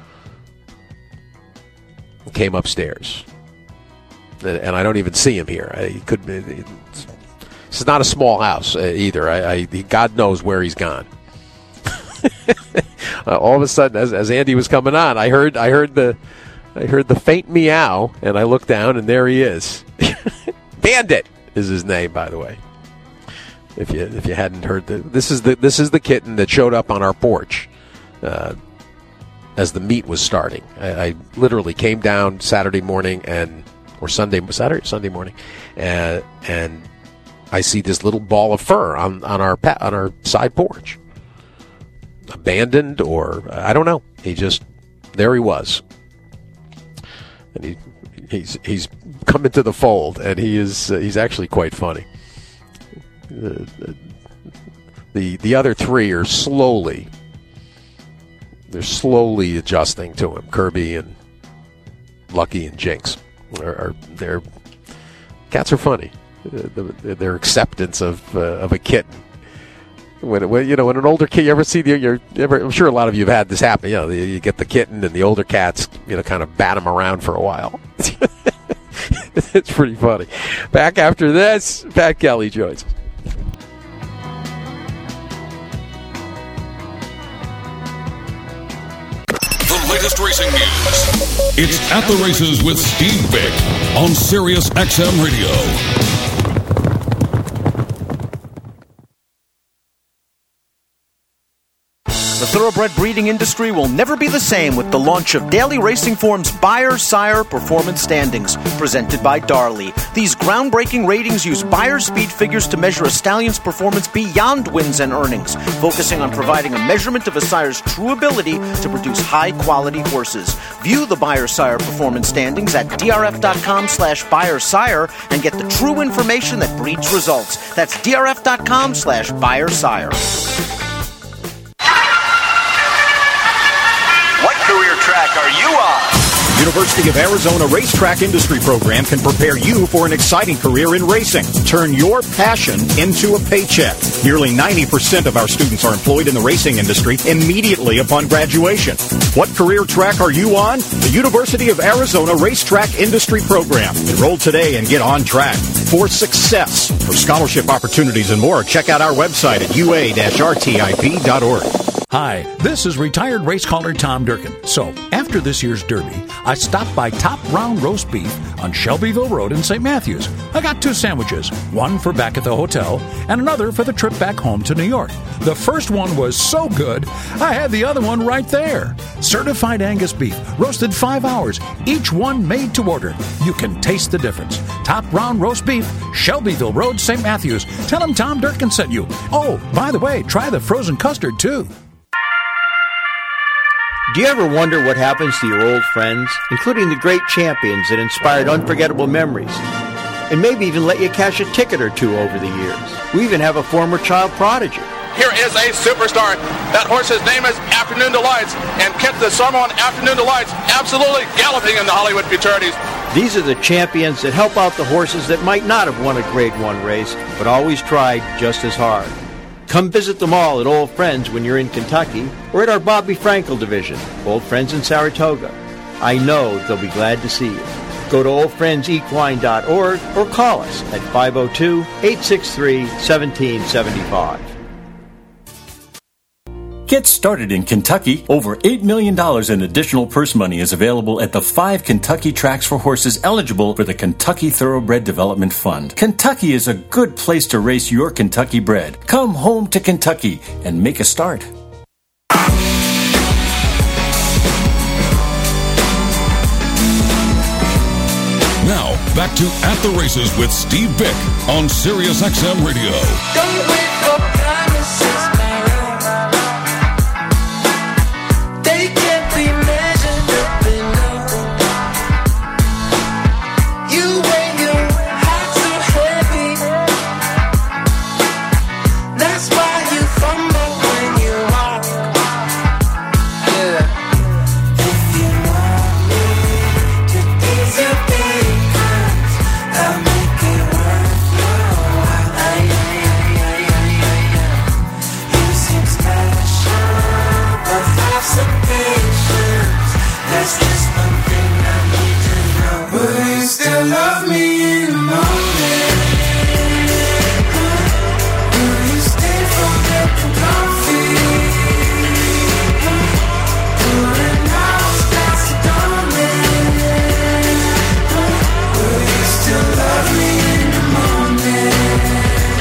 Came upstairs, and I don't even see him here. He could be. This is not a small house uh, either. I, I, God knows where he's gone. uh, all of a sudden, as, as Andy was coming on, I heard, I heard the, I heard the faint meow, and I looked down, and there he is. Bandit is his name, by the way. If you if you hadn't heard the, this is the this is the kitten that showed up on our porch. Uh, as the meet was starting. I, I literally came down Saturday morning and, or Sunday, Saturday, Sunday morning, and, and I see this little ball of fur on, on our on our side porch. Abandoned, or I don't know. He just, there he was. And he he's he's come into the fold, and he is uh, he's actually quite funny. Uh, the the other three are slowly They're slowly adjusting to him. Kirby and Lucky and Jinx are, are they're cats are funny. Uh, the, their acceptance of uh, of a kitten. When, when you know when an older kid, you ever see the you're ever, I'm sure a lot of you have had this happen. You know, you get the kitten and the older cats, you know, kind of bat him around for a while. It's pretty funny. Back after this, Pat Kelly joins us. Latest racing news. It's At the Races with Steve Vick on Sirius X M Radio. The thoroughbred breeding industry will never be the same with the launch of Daily Racing Form's Beyer Sire Performance Standings, presented by Darley. These groundbreaking ratings use Beyer speed figures to measure a stallion's performance beyond wins and earnings, focusing on providing a measurement of a sire's true ability to produce high-quality horses. View the Beyer Sire Performance Standings at drf.com slash Beyer Sire and get the true information that breeds results. That's drf.com slash Beyer Sire. Career track are you on? University of Arizona Racetrack Industry Program can prepare you for an exciting career in racing. Turn your passion into a paycheck. Nearly ninety percent of our students are employed in the racing industry immediately upon graduation. What career track are you on? The University of Arizona Racetrack Industry Program. Enroll today and get on track for success. For scholarship opportunities and more, check out our website at u a dash r t i p dot org. Hi, this is retired race caller Tom Durkin. So, after this year's Derby, I stopped by Top Round Roast Beef on Shelbyville Road in Saint Matthews. I got two sandwiches, one for back at the hotel and another for the trip back home to New York. The first one was so good, I had the other one right there. Certified Angus beef, roasted five hours, each one made to order. You can taste the difference. Top Round Roast Beef, Shelbyville Road, Saint Matthews. Tell them Tom Durkin sent you. Oh, by the way, try the frozen custard, too. Do you ever wonder what happens to your old friends, including the great champions that inspired unforgettable memories, and maybe even let you cash a ticket or two over the years? We even have a former child prodigy. Here is a superstar. That horse's name is Afternoon Delights, and Kit the Summer Afternoon Delights absolutely galloping in the Hollywood Futurities. These are the champions that help out the horses that might not have won a Grade One race, but always tried just as hard. Come visit them all at Old Friends when you're in Kentucky, or at our Bobby Frankel division, Old Friends in Saratoga. I know they'll be glad to see you. Go to old friends equine dot org or call us at five oh two, eight six three, one seven seven five. Get started in Kentucky. Over eight million dollars in additional purse money is available at the five Kentucky tracks for horses eligible for the Kentucky Thoroughbred Development Fund. Kentucky is a good place to race your Kentucky bred. Come home to Kentucky and make a start. Now, back to At the Races with Steve Vick on Sirius X M Radio. Don't wait for promises, Mary. They can't be measured.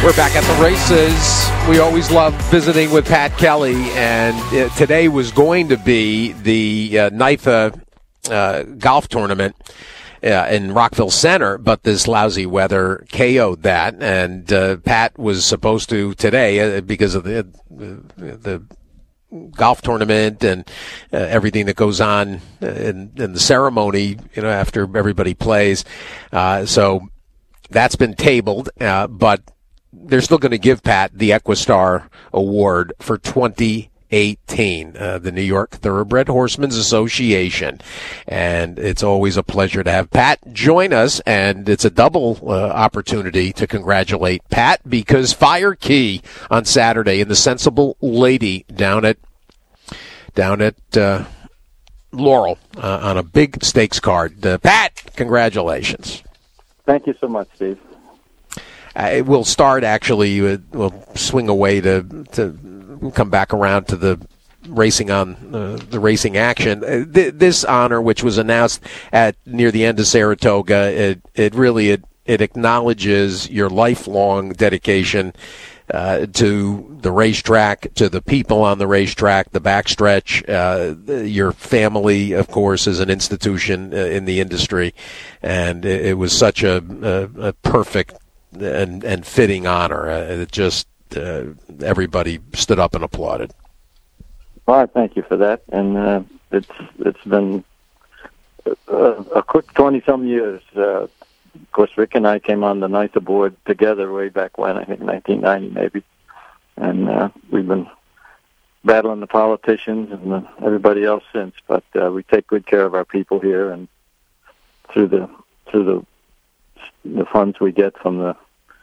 We're back at the races. We always love visiting with Pat Kelly, and uh, today was going to be the uh, N Y F A uh, golf tournament uh, in Rockville Center, but this lousy weather K O'd that, and uh, Pat was supposed to today uh, because of the the golf tournament and uh, everything that goes on in, in the ceremony, you know, after everybody plays. Uh, so that's been tabled, uh, but they're still going to give Pat the Equistar Award for twenty eighteen, uh, the New York Thoroughbred Horsemen's Association. And it's always a pleasure to have Pat join us, and it's a double uh, opportunity to congratulate Pat because Fire Key on Saturday in the Sensible Lady down at down at uh, Laurel uh, on a big stakes card. Uh, Pat, congratulations. Thank you so much, Steve. Uh, we'll start, actually, uh, we'll swing away to to come back around to the racing on uh, the racing action. Uh, th- this honor, which was announced at near the end of Saratoga, it, it really it, it acknowledges your lifelong dedication uh, to the racetrack, to the people on the racetrack, the backstretch. Uh, your family, of course, is an institution uh, in the industry, and it, it was such a, a, a perfect and and fitting honor. Uh, it just uh, everybody stood up and applauded. Well, I thank you for that, and uh, it's it's been a, a quick twenty some years. Uh, of course, Rick and I came on the N Y F A board together way back when, I think nineteen ninety maybe, and uh, we've been battling the politicians and the, everybody else since. But uh, we take good care of our people here, and through the through the the funds we get from the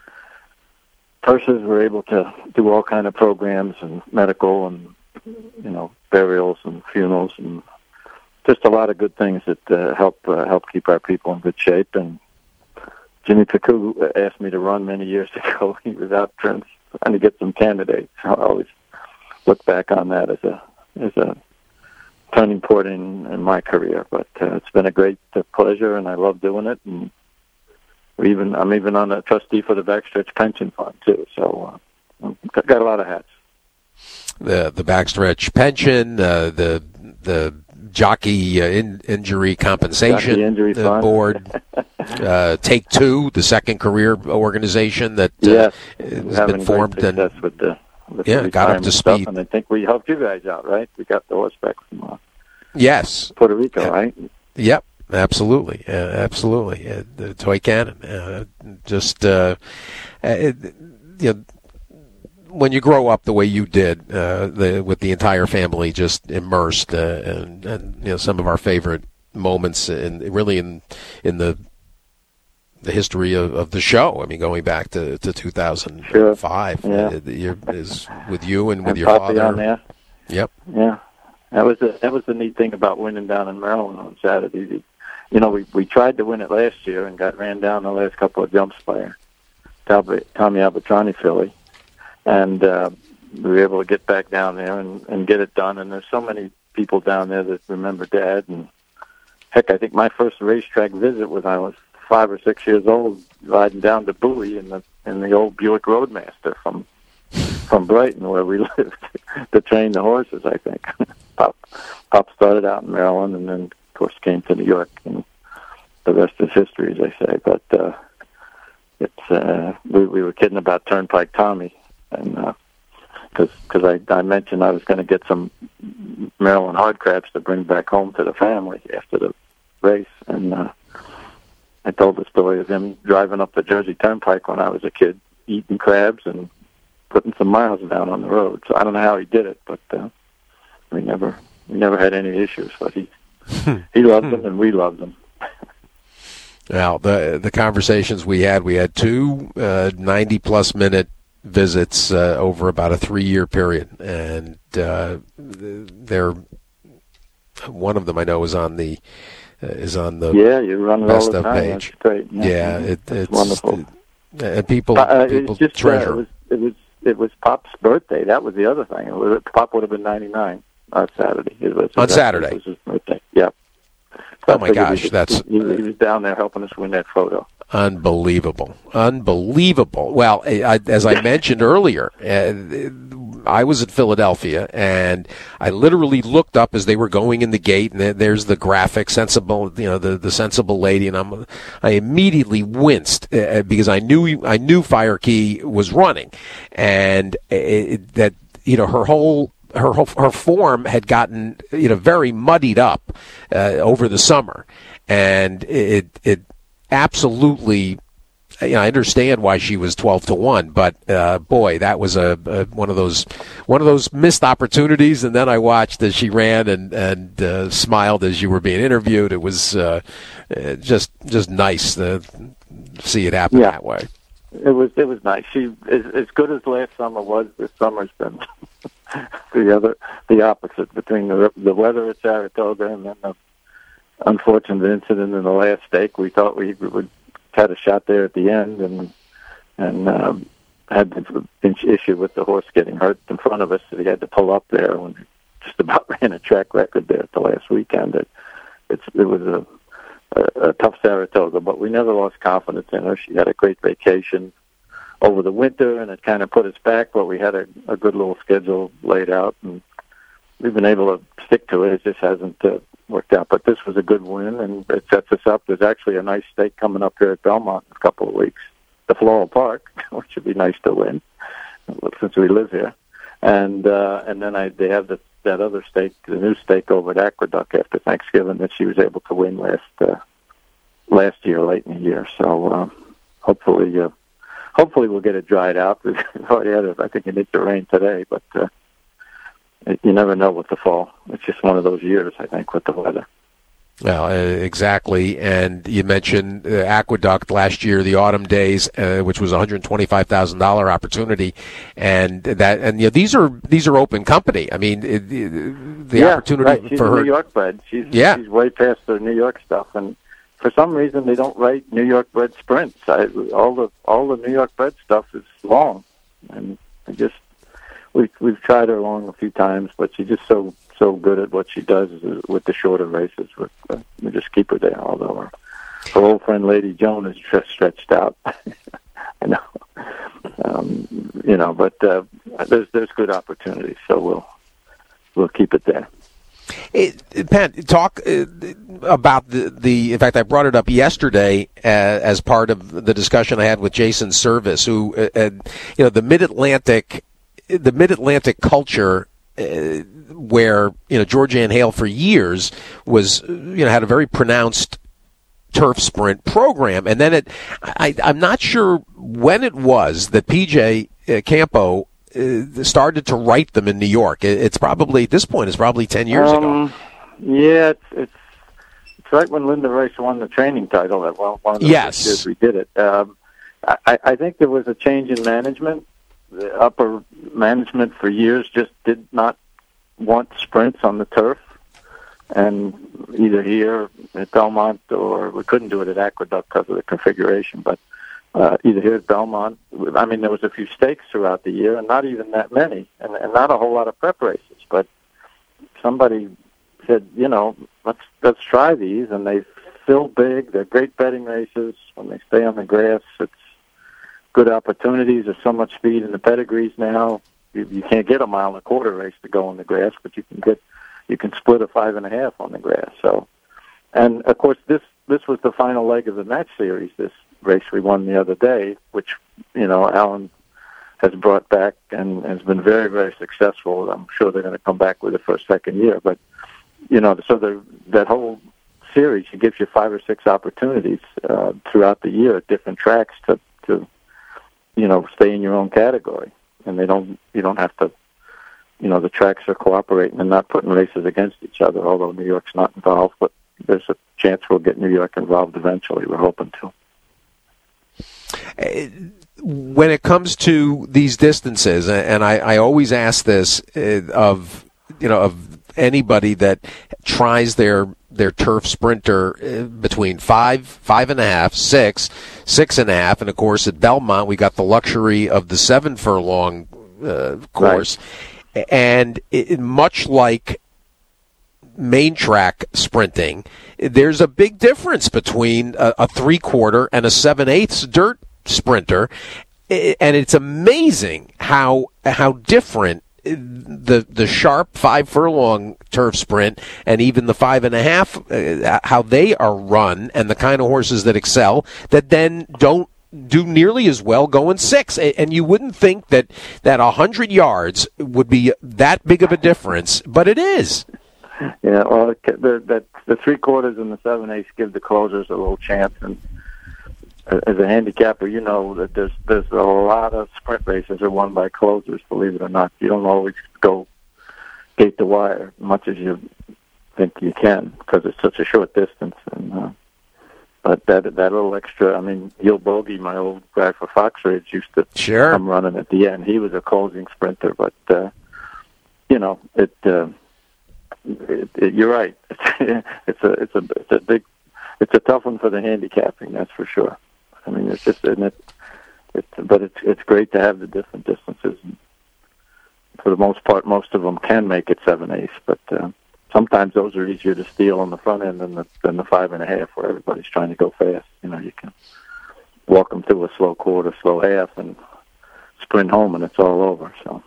purses, we're able to do all kind of programs and medical and, you know, burials and funerals and just a lot of good things that uh, help uh, help keep our people in good shape. And Jimmy Picou asked me to run many years ago. He was out trying to get some candidates. I always look back on that as a as a turning point in, in my career. But uh, it's been a great uh, pleasure, and I love doing it. And We even I'm even on a trustee for the Backstretch Pension Fund too, so uh, I've got a lot of hats. The the Backstretch Pension, uh, the the Jockey uh, in, Injury Compensation Jockey Injury uh, Fund. Board, uh, Take Two, the second career organization that uh, yes, has been formed and with the with yeah the got up to stuff, speed. and I think we helped you guys out, right? We got the horseback from uh, yes Puerto Rico, yeah. right? Yep. Absolutely, uh, absolutely. Uh, the toy cannon, uh, just uh, it, you know, when you grow up the way you did, uh, the, with the entire family just immersed, uh, and, and you know, some of our favorite moments, in really in in the the history of, of the show. I mean, going back to, to two thousand five, sure. yeah. uh, the year is with you and with and your Poppy father. on there. Yep. Yeah, that was the that was the neat thing about winning down in Maryland on Saturday. You know, we, we tried to win it last year and got ran down the last couple of jumps by Tommy Albertrani filly. And uh, we were able to get back down there and, and get it done. And there's so many people down there that remember Dad. And heck, I think my first racetrack visit was I was five or six years old, riding down to Bowie in the in the old Buick Roadmaster from from Brighton, where we lived, to train the horses, I think. Pop, Pop started out in Maryland and then, of course, came to New York, and the rest is history, as I say. But uh, it's uh, we, we were kidding about Turnpike Tommy, and because uh, because I, I mentioned I was going to get some Maryland hard crabs to bring back home to the family after the race, and uh, I told the story of him driving up the Jersey Turnpike when I was a kid, eating crabs and putting some miles down on the road. So I don't know how he did it, but uh, we never we never had any issues. But he he loved them, and we loved them. Now, the the conversations we had, we had two uh, ninety-plus minute visits uh, over about a three-year period, and uh, they're one of them I know is on the uh, is on the yeah you run it best all the of time. page. That's great. Yeah, yeah it, it's wonderful. It, and people uh, people just, treasure. Uh, it was it was it was Pop's birthday. That was the other thing. It was, Pop would have been ninety-nine on Saturday. It was on Saturday. It was his birthday. Yeah. Oh my gosh, he, that's he, he was down there helping us win that photo. Unbelievable. Unbelievable. Well, I, as I mentioned earlier, uh, I was at Philadelphia, and I literally looked up as they were going in the gate, and there's the graphic, sensible, you know, the, the sensible lady, and I'm, I immediately winced uh, because I knew I knew Fire Key was running, and it, that you know her whole. Her her form had gotten you know very muddied up uh, over the summer, and it it absolutely. You know, I understand why she was twelve to one, but uh, boy, that was a, a one of those one of those missed opportunities. And then I watched as she ran and and uh, smiled as you were being interviewed. It was uh, just just nice to see it happen yeah. that way. It was it was nice. She as, as good as last summer was. This summer's been the other the opposite between the the weather at Saratoga and then the unfortunate incident in the last stake. We thought we would had a shot there at the end, and and um, had the issue with the horse getting hurt in front of us, so he had to pull up there when just about ran a track record there at the last weekend. It it's it was a, a, a tough Saratoga, but we never lost confidence in her. She had a great vacation over the winter, and it kind of put us back, but we had a, a good little schedule laid out, and we've been able to stick to it. It just hasn't uh, worked out, but this was a good win, and it sets us up. There's actually a nice stake coming up here at Belmont in a couple of weeks, the Floral Park, which would be nice to win since we live here. And uh, and then I, they have the, that other stake, the new stake over at Aqueduct after Thanksgiving that she was able to win last uh, last year, late in the year. So uh, hopefully, uh, hopefully we'll get it dried out. We've already had, a, I think, an inch of rain today, but. Uh, You never know with the fall. It's just one of those years, I think, with the weather. Well, uh, exactly. And you mentioned uh, Aqueduct last year, the Autumn Days, uh, which was a one hundred twenty-five thousand dollars opportunity, and that, and you know, these are these are open company. I mean, it, it, the yeah, opportunity right. She's for a her. New York bred. She's yeah. she's way past the New York stuff, and for some reason they don't write New York bred sprints. I, all the all the New York bred stuff is long, and I just. We've, we've tried her along a few times, but she's just so so good at what she does with the shorter races. We uh, we just keep her there, although her, her old friend Lady Joan is just stretched out. I know, um, you know, but uh, there's there's good opportunities, so we'll we'll keep it there. Hey, Pat, talk uh, about the, the. In fact, I brought it up yesterday uh, as part of the discussion I had with Jason Service, who, uh, uh, you know, the Mid-Atlantic. The Mid-Atlantic culture, uh, where you know Georgianne Hale for years was, you know, had a very pronounced turf sprint program, and then it, I, I'm not sure when it was that P J uh, Campo uh, started to write them in New York. It, it's probably at this point, it's probably ten years um, ago. Yeah, it's, it's it's right when Linda Rice won the training title. That one, one of the yes. years we did it. Um, I, I think there was a change in management. The upper management for years just did not want sprints on the turf, and either here at Belmont or we couldn't do it at Aqueduct because of the configuration, but uh, either here at Belmont, I mean, there was a few stakes throughout the year, and not even that many, and, and not a whole lot of prep races, but somebody said, you know, let's let's try these, and they fill big. They're great betting races. When they stay on the grass, it's good opportunities. There's so much speed in the pedigrees now. You, you can't get a mile and a quarter race to go on the grass, but you can get you can split a five and a half on the grass. So, and of course, this this was the final leg of the match series. This race we won the other day, which you know Alan has brought back and has been very very successful. I'm sure they're going to come back with it for a second year. But you know, so the that whole series it gives you five or six opportunities uh, throughout the year at different tracks to to you know, stay in your own category, and they don't. You don't have to. You know, the tracks are cooperating and not putting races against each other. Although New York's not involved, but there's a chance we'll get New York involved eventually. We're hoping to. When it comes to these distances, and I, I always ask this of you know of anybody that tries their their turf sprinter between five, five and a half, six, six and a half, and of course at Belmont we got the luxury of the seven furlong uh, course, right. And it, much like main track sprinting, there's a big difference between a, a three-quarter and a seven-eighths dirt sprinter, and it's amazing how how different the the sharp five furlong turf sprint and even the five and a half, uh, how they are run, and the kind of horses that excel that then don't do nearly as well going six. And you wouldn't think that that a hundred yards would be that big of a difference, but it is. Yeah, well, the, the, the three quarters and the seven eighths give the closers a little chance, and as a handicapper, you know that there's there's a lot of sprint races are won by closers. Believe it or not, you don't always go gate to wire much as you think you can because it's such a short distance. And uh, but that that little extra, I mean, Gil Bogey, my old guy for Fox Ridge, used to sure. come running at the end. He was a closing sprinter, but uh, you know it, uh, it, it. You're right. It's a it's a it's a big it's a tough one for the handicapping. That's for sure. I mean, it's just, and it, it's, but it's it's great to have the different distances. For the most part, most of them can make it seven eighths, but uh, sometimes those are easier to steal on the front end than the than the five and a half, where everybody's trying to go fast. You know, you can walk them through a slow quarter, slow half, and sprint home, and it's all over. So,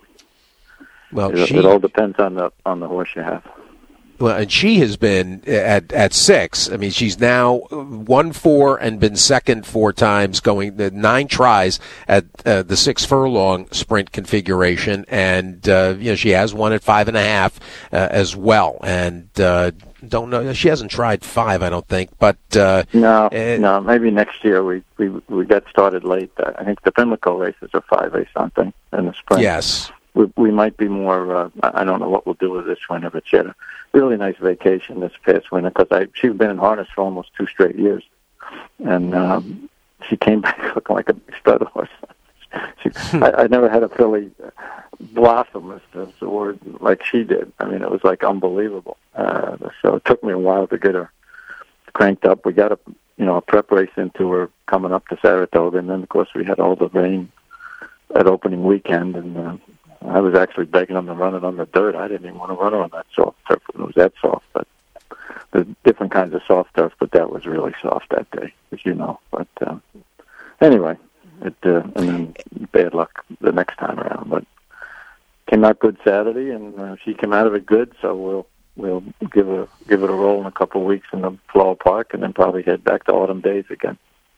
well, it, she... it all depends on the on the horse you have. Well, and she has been at at six. I mean, she's now won four and been second four times, going the nine tries at uh, the six furlong sprint configuration, and uh, you know she has one at five and a half uh, as well. And uh, don't know, she hasn't tried five, I don't think, but uh, no, uh, no, maybe next year. We we we got started late. Uh, I think the Pimlico races are five eighths, aren't they, in the sprint? Yes. We, we might be more. Uh, I don't know what we'll do with this winter, but she had a really nice vacation this past winter because I she's been in harness for almost two straight years, and um, she came back looking like a big stud horse. she, I, I never had a filly blossom, as the, the word, like she did. I mean, it was like unbelievable. Uh, so it took me a while to get her cranked up. We got a you know a prep race into her coming up to Saratoga, and then of course we had all the rain at opening weekend, and. Uh, I was actually begging them to run it on the dirt. I didn't even want to run it on that soft turf when it was that soft. But there's different kinds of soft turf, but that was really soft that day, as you know. But uh, anyway, it uh, and then bad luck the next time around. But came out good Saturday, and uh, she came out of it good. So we'll we'll give a give it a roll in a couple of weeks in the Flower Park, and then probably head back to Autumn Days again.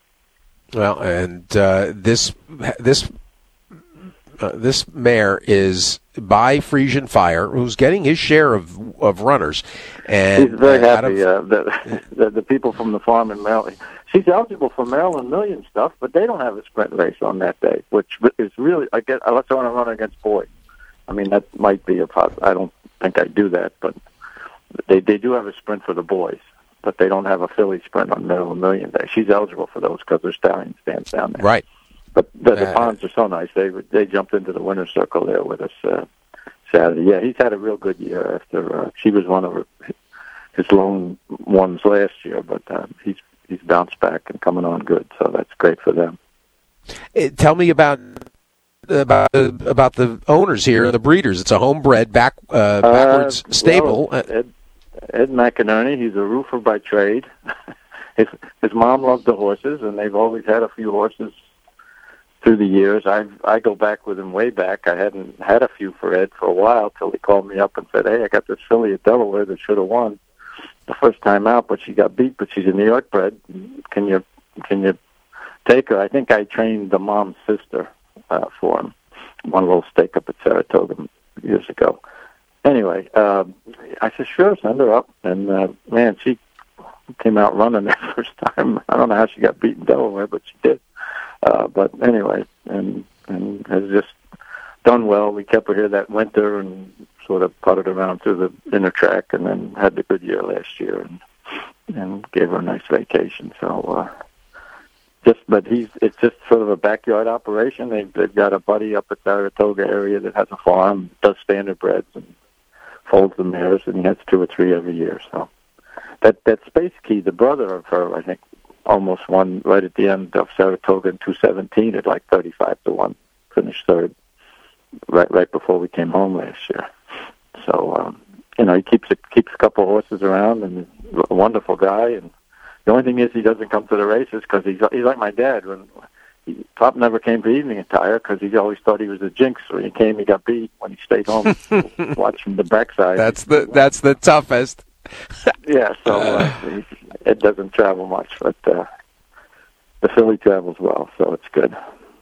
Well, and uh, this this. Uh, this mare is by Frisian Fire, who's getting his share of of runners. And he's very uh, happy. Of, uh, the, the the people from the farm in Maryland. She's eligible for Maryland Million stuff, but they don't have a sprint race on that day, which is really. I get. I want to run against boys. I mean, that might be a pos- I don't think I do that, but they they do have a sprint for the boys, but they don't have a filly sprint on Maryland Million Day. She's eligible for those because their stallion stands down there. Right. But the, the ponds are so nice. They they jumped into the winner's circle there with us uh, Saturday. Yeah, he's had a real good year. After uh, she was one of her, his lone ones last year, but uh, he's he's bounced back and coming on good. So that's great for them. Uh, tell me about about about the owners here, the breeders. It's a homebred back uh, backwards uh, stable. Well, Ed, Ed McInerney. He's a roofer by trade. his his mom loved the horses, and they've always had a few horses through the years. I I go back with him way back. I hadn't had a few for Ed for a while till he called me up and said, "Hey, I got this filly at Delaware that should have won the first time out, but she got beat. But she's a New York bred. Can you can you take her?" I think I trained the mom's sister uh, for him. One little stake up at Saratoga years ago. Anyway, uh, I said, "Sure, send her up." And uh, man, she came out running that first time. I don't know how she got beat in Delaware, but she did. Uh, but anyway, and and has just done well. We kept her here that winter and sort of putted around through the inner track, and then had the good year last year, and and gave her a nice vacation. So uh, just, but he's it's just sort of a backyard operation. They've they've got a buddy up at Saratoga area that has a farm, does standard breds and folds the mares, and he has two or three every year. So that that Space Key, the brother of her, I think, almost won right at the end of Saratoga in two seventeen at like thirty-five to one. Finished third right right before we came home last year. So um, you know, he keeps a, keeps a couple of horses around, and he's a wonderful guy. And the only thing is, he doesn't come to the races because he's he's like my dad. When he, Pop never came to evening attire because he always thought he was a jinx. When he came, he got beat. When he stayed home, watching the backside. That's the that's the toughest. Yeah, so uh, he, it doesn't travel much, but uh, the filly travels well, so it's good.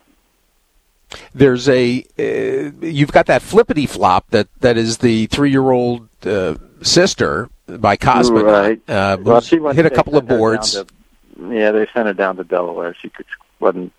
There's a uh, you've got that flippity flop that, that is the three year old uh, sister by Cosmonaut. Right. Uh, Well, she went, hit a they couple of sent her boards. down to- yeah, they sent her down to Delaware. She could, wasn't.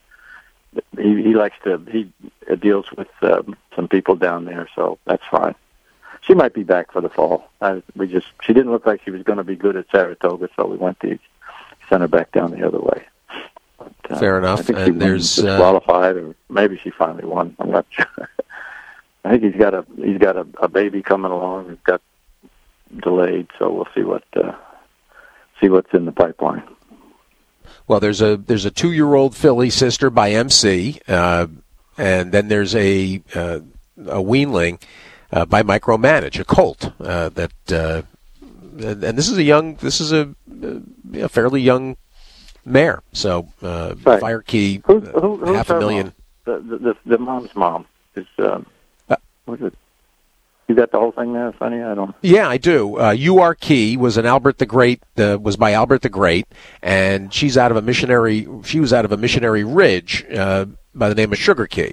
He, he likes to. He uh, deals with um, some people down there, so that's fine. She might be back for the fall. I, we just she didn't look like she was going to be good at Saratoga, so we went to send her back down the other way. But, uh, Fair enough. I think And she there's, uh, disqualified, or maybe she finally won. I'm not sure. I think he's got a he's got a, a baby coming along. He's got delayed, so we'll see what uh, see what's in the pipeline. Well, there's a there's a two year old filly sister by M C, uh, and then there's a uh, a weanling uh, by Micromanage, a colt uh, that, uh, and, and this is a young this is a, a fairly young mare. So uh, Right. Fire Key, Who, who, who's half a her million. Mom? The, the the mom's mom is. Um, what is it? You got the whole thing there, Sonny? I don't. Yeah, I do. Uh, U R Key was an Albert the Great. Uh, was by Albert the Great, and she's out of a missionary. She was out of a missionary ridge uh, by the name of Sugar Key.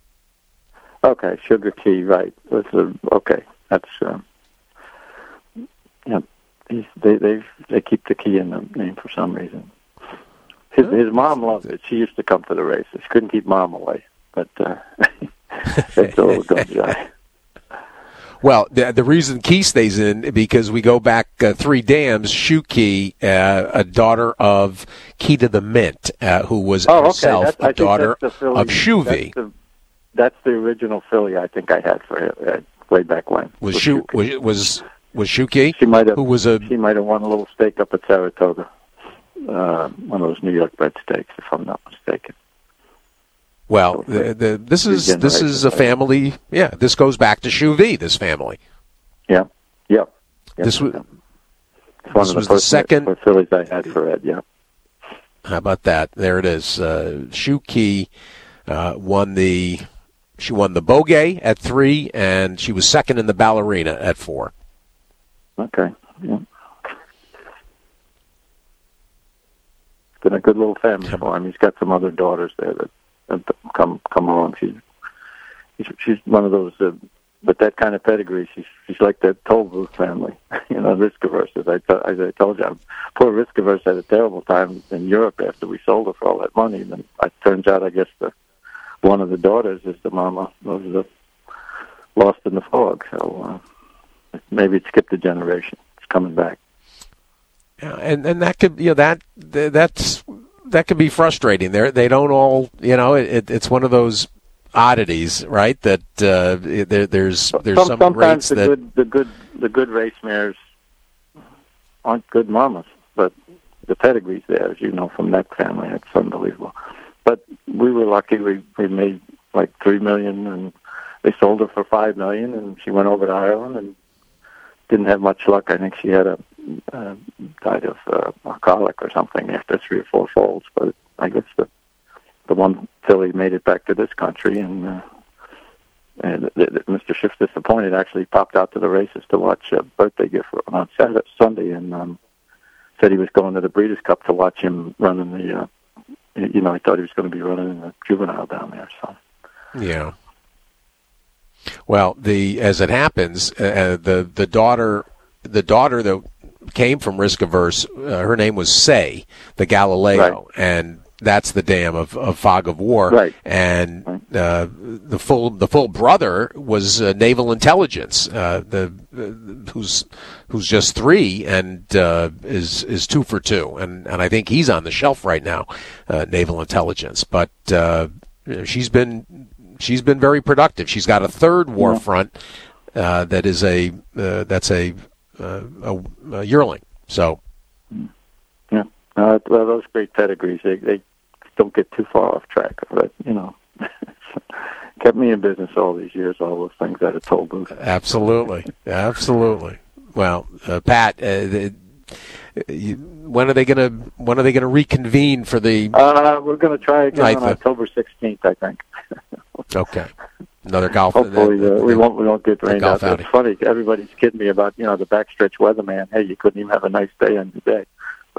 Okay, Sugar Key, right? That's a, okay, that's um, yeah. He's, they they they keep the key in the name for some reason. His his mom loved it. She used to come to the races. Couldn't keep mom away, but uh, it's all good guy. Well, the, the reason Key stays in because we go back uh, three dams. Shoe Key, uh, a daughter of Key to the Mint, uh, who was Oh, okay. herself That's, I a think daughter that's the filly, of Shuvy. That's the, that's the original filly I think I had for him uh, way back when. Was Shoe was was was Shoe Key? She might have. Who was a She might have won a little stake up at Saratoga, uh, one of those New York bred stakes, if I'm not mistaken. well. The, the, this is this is a family. Yeah, this goes back to Shuvy. This family. Yeah, yeah. yeah. This was It's one this of the was the first second fillies I had for Ed. Yeah. How about that? There it is. Uh, Shoe Key uh, won the. She won the Bogey at three, and she was second in the Ballerina at four. Okay. Yeah. It's been a good little family for him. He's got some other daughters there that, that come come along. She's she's, she's one of those. Uh, But that kind of pedigree, she's she's like the Tollbooth family, you know, risk averse. As I, t- as I told you, poor risk averse had a terrible time in Europe after we sold her for all that money. And then it turns out, I guess, the one of the daughters is the mama was the lost in the fog. So uh, maybe it skipped a generation. It's coming back. Yeah, and and that could you know that that's that could be frustrating. They they don't all you know it, it's one of those oddities, right? That uh, there, there's there's some, some rates sometimes the that good the good the good race mares aren't good mamas, but the pedigree's there, as you know, from that family. It's unbelievable. But we were lucky. We we made like three million, and they sold her for five million, and she went over to Ireland and didn't have much luck. I think she had a uh, died of uh, a colic or something after three or four foals. But I guess the the one filly made it back to this country, and, uh, and th- th- Mister Schiff's disappointed. Actually, popped out to the races to watch a birthday gift for, on Saturday, Sunday, and um, said he was going to the Breeders' Cup to watch him running the. Uh, you know, he thought he was going to be running in the juvenile down there. So, yeah. Well, the as it happens, uh, the the daughter the daughter that came from Risk Averse, uh, her name was Say, the Galileo, right. and that's the dam of, of Fog of War, right. and uh, the full the full brother was uh, Naval Intelligence, uh, the uh, who's who's just three and uh, is is two for two, and and I think he's on the shelf right now, uh, Naval Intelligence. But uh, she's been she's been very productive. She's got a third war yeah. front uh, that is a uh, that's a, uh, a a yearling. So. Yeah. Uh, well, those great pedigrees, they, they don't get too far off track. But, you know, kept me in business all these years, all those things at a toll booth. Absolutely. Absolutely. Well, uh, Pat, uh, the, you, when are they going to when are they going to reconvene for the? Uh, we're going to try again ninth, on October sixteenth, I think. Okay, another golf. Hopefully, uh, uh, we won't we won't get rained out. outing. It's funny. Everybody's kidding me about you know the backstretch weatherman. Hey, you couldn't even have a nice day on your day.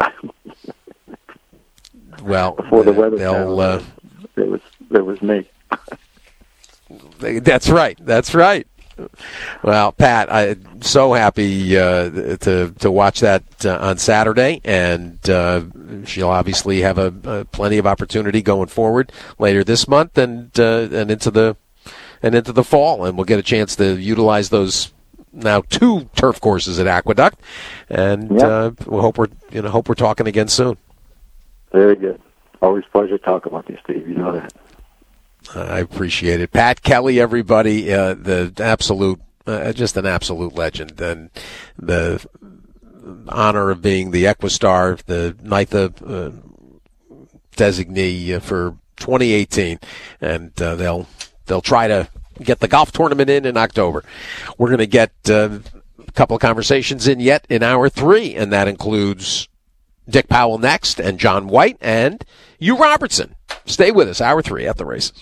Well, before the uh, weather, they'll. Uh, it was it was me. That's right. That's right. Well, Pat, I'm so happy uh, to to watch that uh, on Saturday, and uh, she'll obviously have a, a plenty of opportunity going forward later this month and uh, and into the and into the fall, and we'll get a chance to utilize those now two turf courses at Aqueduct, and yep. uh, we hope we're you know hope we're talking again soon. Very good. Always a pleasure talking with you, Steve. You know that. I appreciate it. Pat Kelly, everybody, uh, the absolute, uh, just an absolute legend. And the honor of being the Equistar, the NYTHA uh, designee for twenty eighteen. And uh, they'll they'll try to get the golf tournament in in October. We're going to get uh, a couple of conversations in yet in hour three, and that includes Dick Powell next, and John White, and Hugh Robertson. Stay with us, hour three at the races.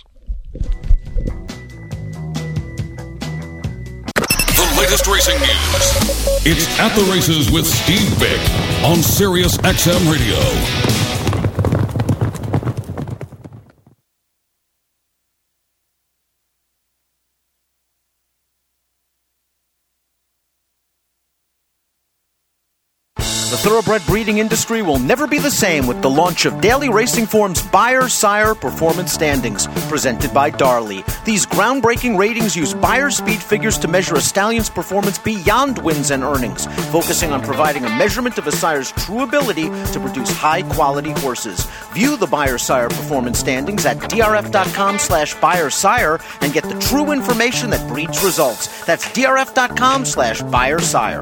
The latest racing news. It's At the Races with Steve Vick on Sirius X M Radio. The thoroughbred breeding industry will never be the same with the launch of Daily Racing Form's Beyer Sire Performance Standings, presented by Darley. These groundbreaking ratings use Beyer speed figures to measure a stallion's performance beyond wins and earnings, focusing on providing a measurement of a sire's true ability to produce high-quality horses. View the Beyer Sire Performance Standings at drf.com slash Beyer Sire and get the true information that breeds results. That's drf.com slash Beyer Sire.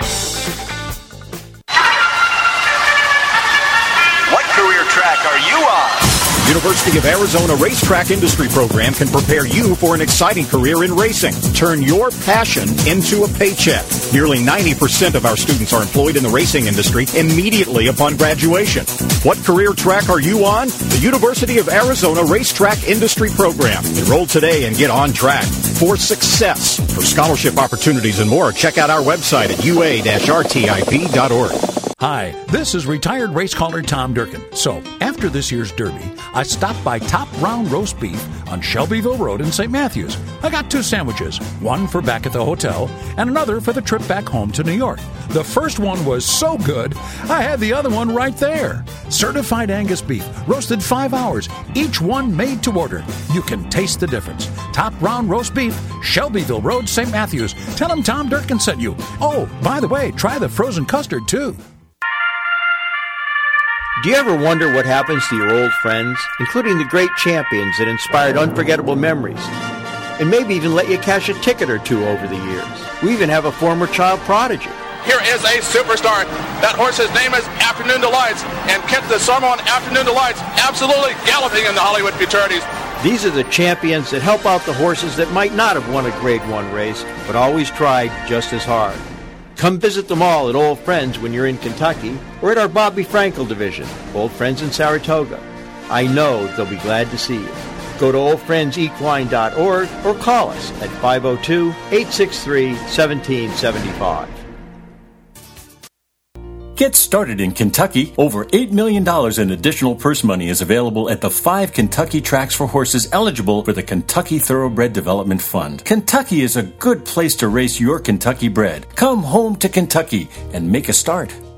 Career track are you on? University of Arizona Racetrack Industry Program can prepare you for an exciting career in racing. Turn your passion into a paycheck. Nearly ninety percent of our students are employed in the racing industry immediately upon graduation. What career track are you on? The University of Arizona Racetrack Industry Program. Enroll today and get on track for success. For scholarship opportunities and more, check out our website at u a dash r t i p dot org. Hi, this is retired race caller Tom Durkin. So, after this year's Derby, I stopped by Top Round Roast Beef on Shelbyville Road in Saint Matthews. I got two sandwiches, one for back at the hotel and another for the trip back home to New York. The first one was so good, I had the other one right there. Certified Angus beef, roasted five hours, each one made to order. You can taste the difference. Top Round Roast Beef, Shelbyville Road, Saint Matthews. Tell them Tom Durkin sent you. Oh, by the way, try the frozen custard, too. Do you ever wonder what happens to your old friends, including the great champions that inspired unforgettable memories, and maybe even let you cash a ticket or two over the years? We even have a former child prodigy. Here is a superstar. That horse's name is Afternoon Delights, and Kent the Summer on Afternoon Delights absolutely galloping in the Hollywood Futurities. These are the champions that help out the horses that might not have won a Grade One race, but always tried just as hard. Come visit them all at Old Friends when you're in Kentucky, or at our Bobby Frankel division, Old Friends in Saratoga. I know they'll be glad to see you. Go to old friends equine dot org or call us at five oh two, eight six three, one seven seven five. Get started in Kentucky. Over eight million dollars in additional purse money is available at the five Kentucky tracks for horses eligible for the Kentucky Thoroughbred Development Fund. Kentucky is a good place to race your Kentucky bred. Come home to Kentucky and make a start.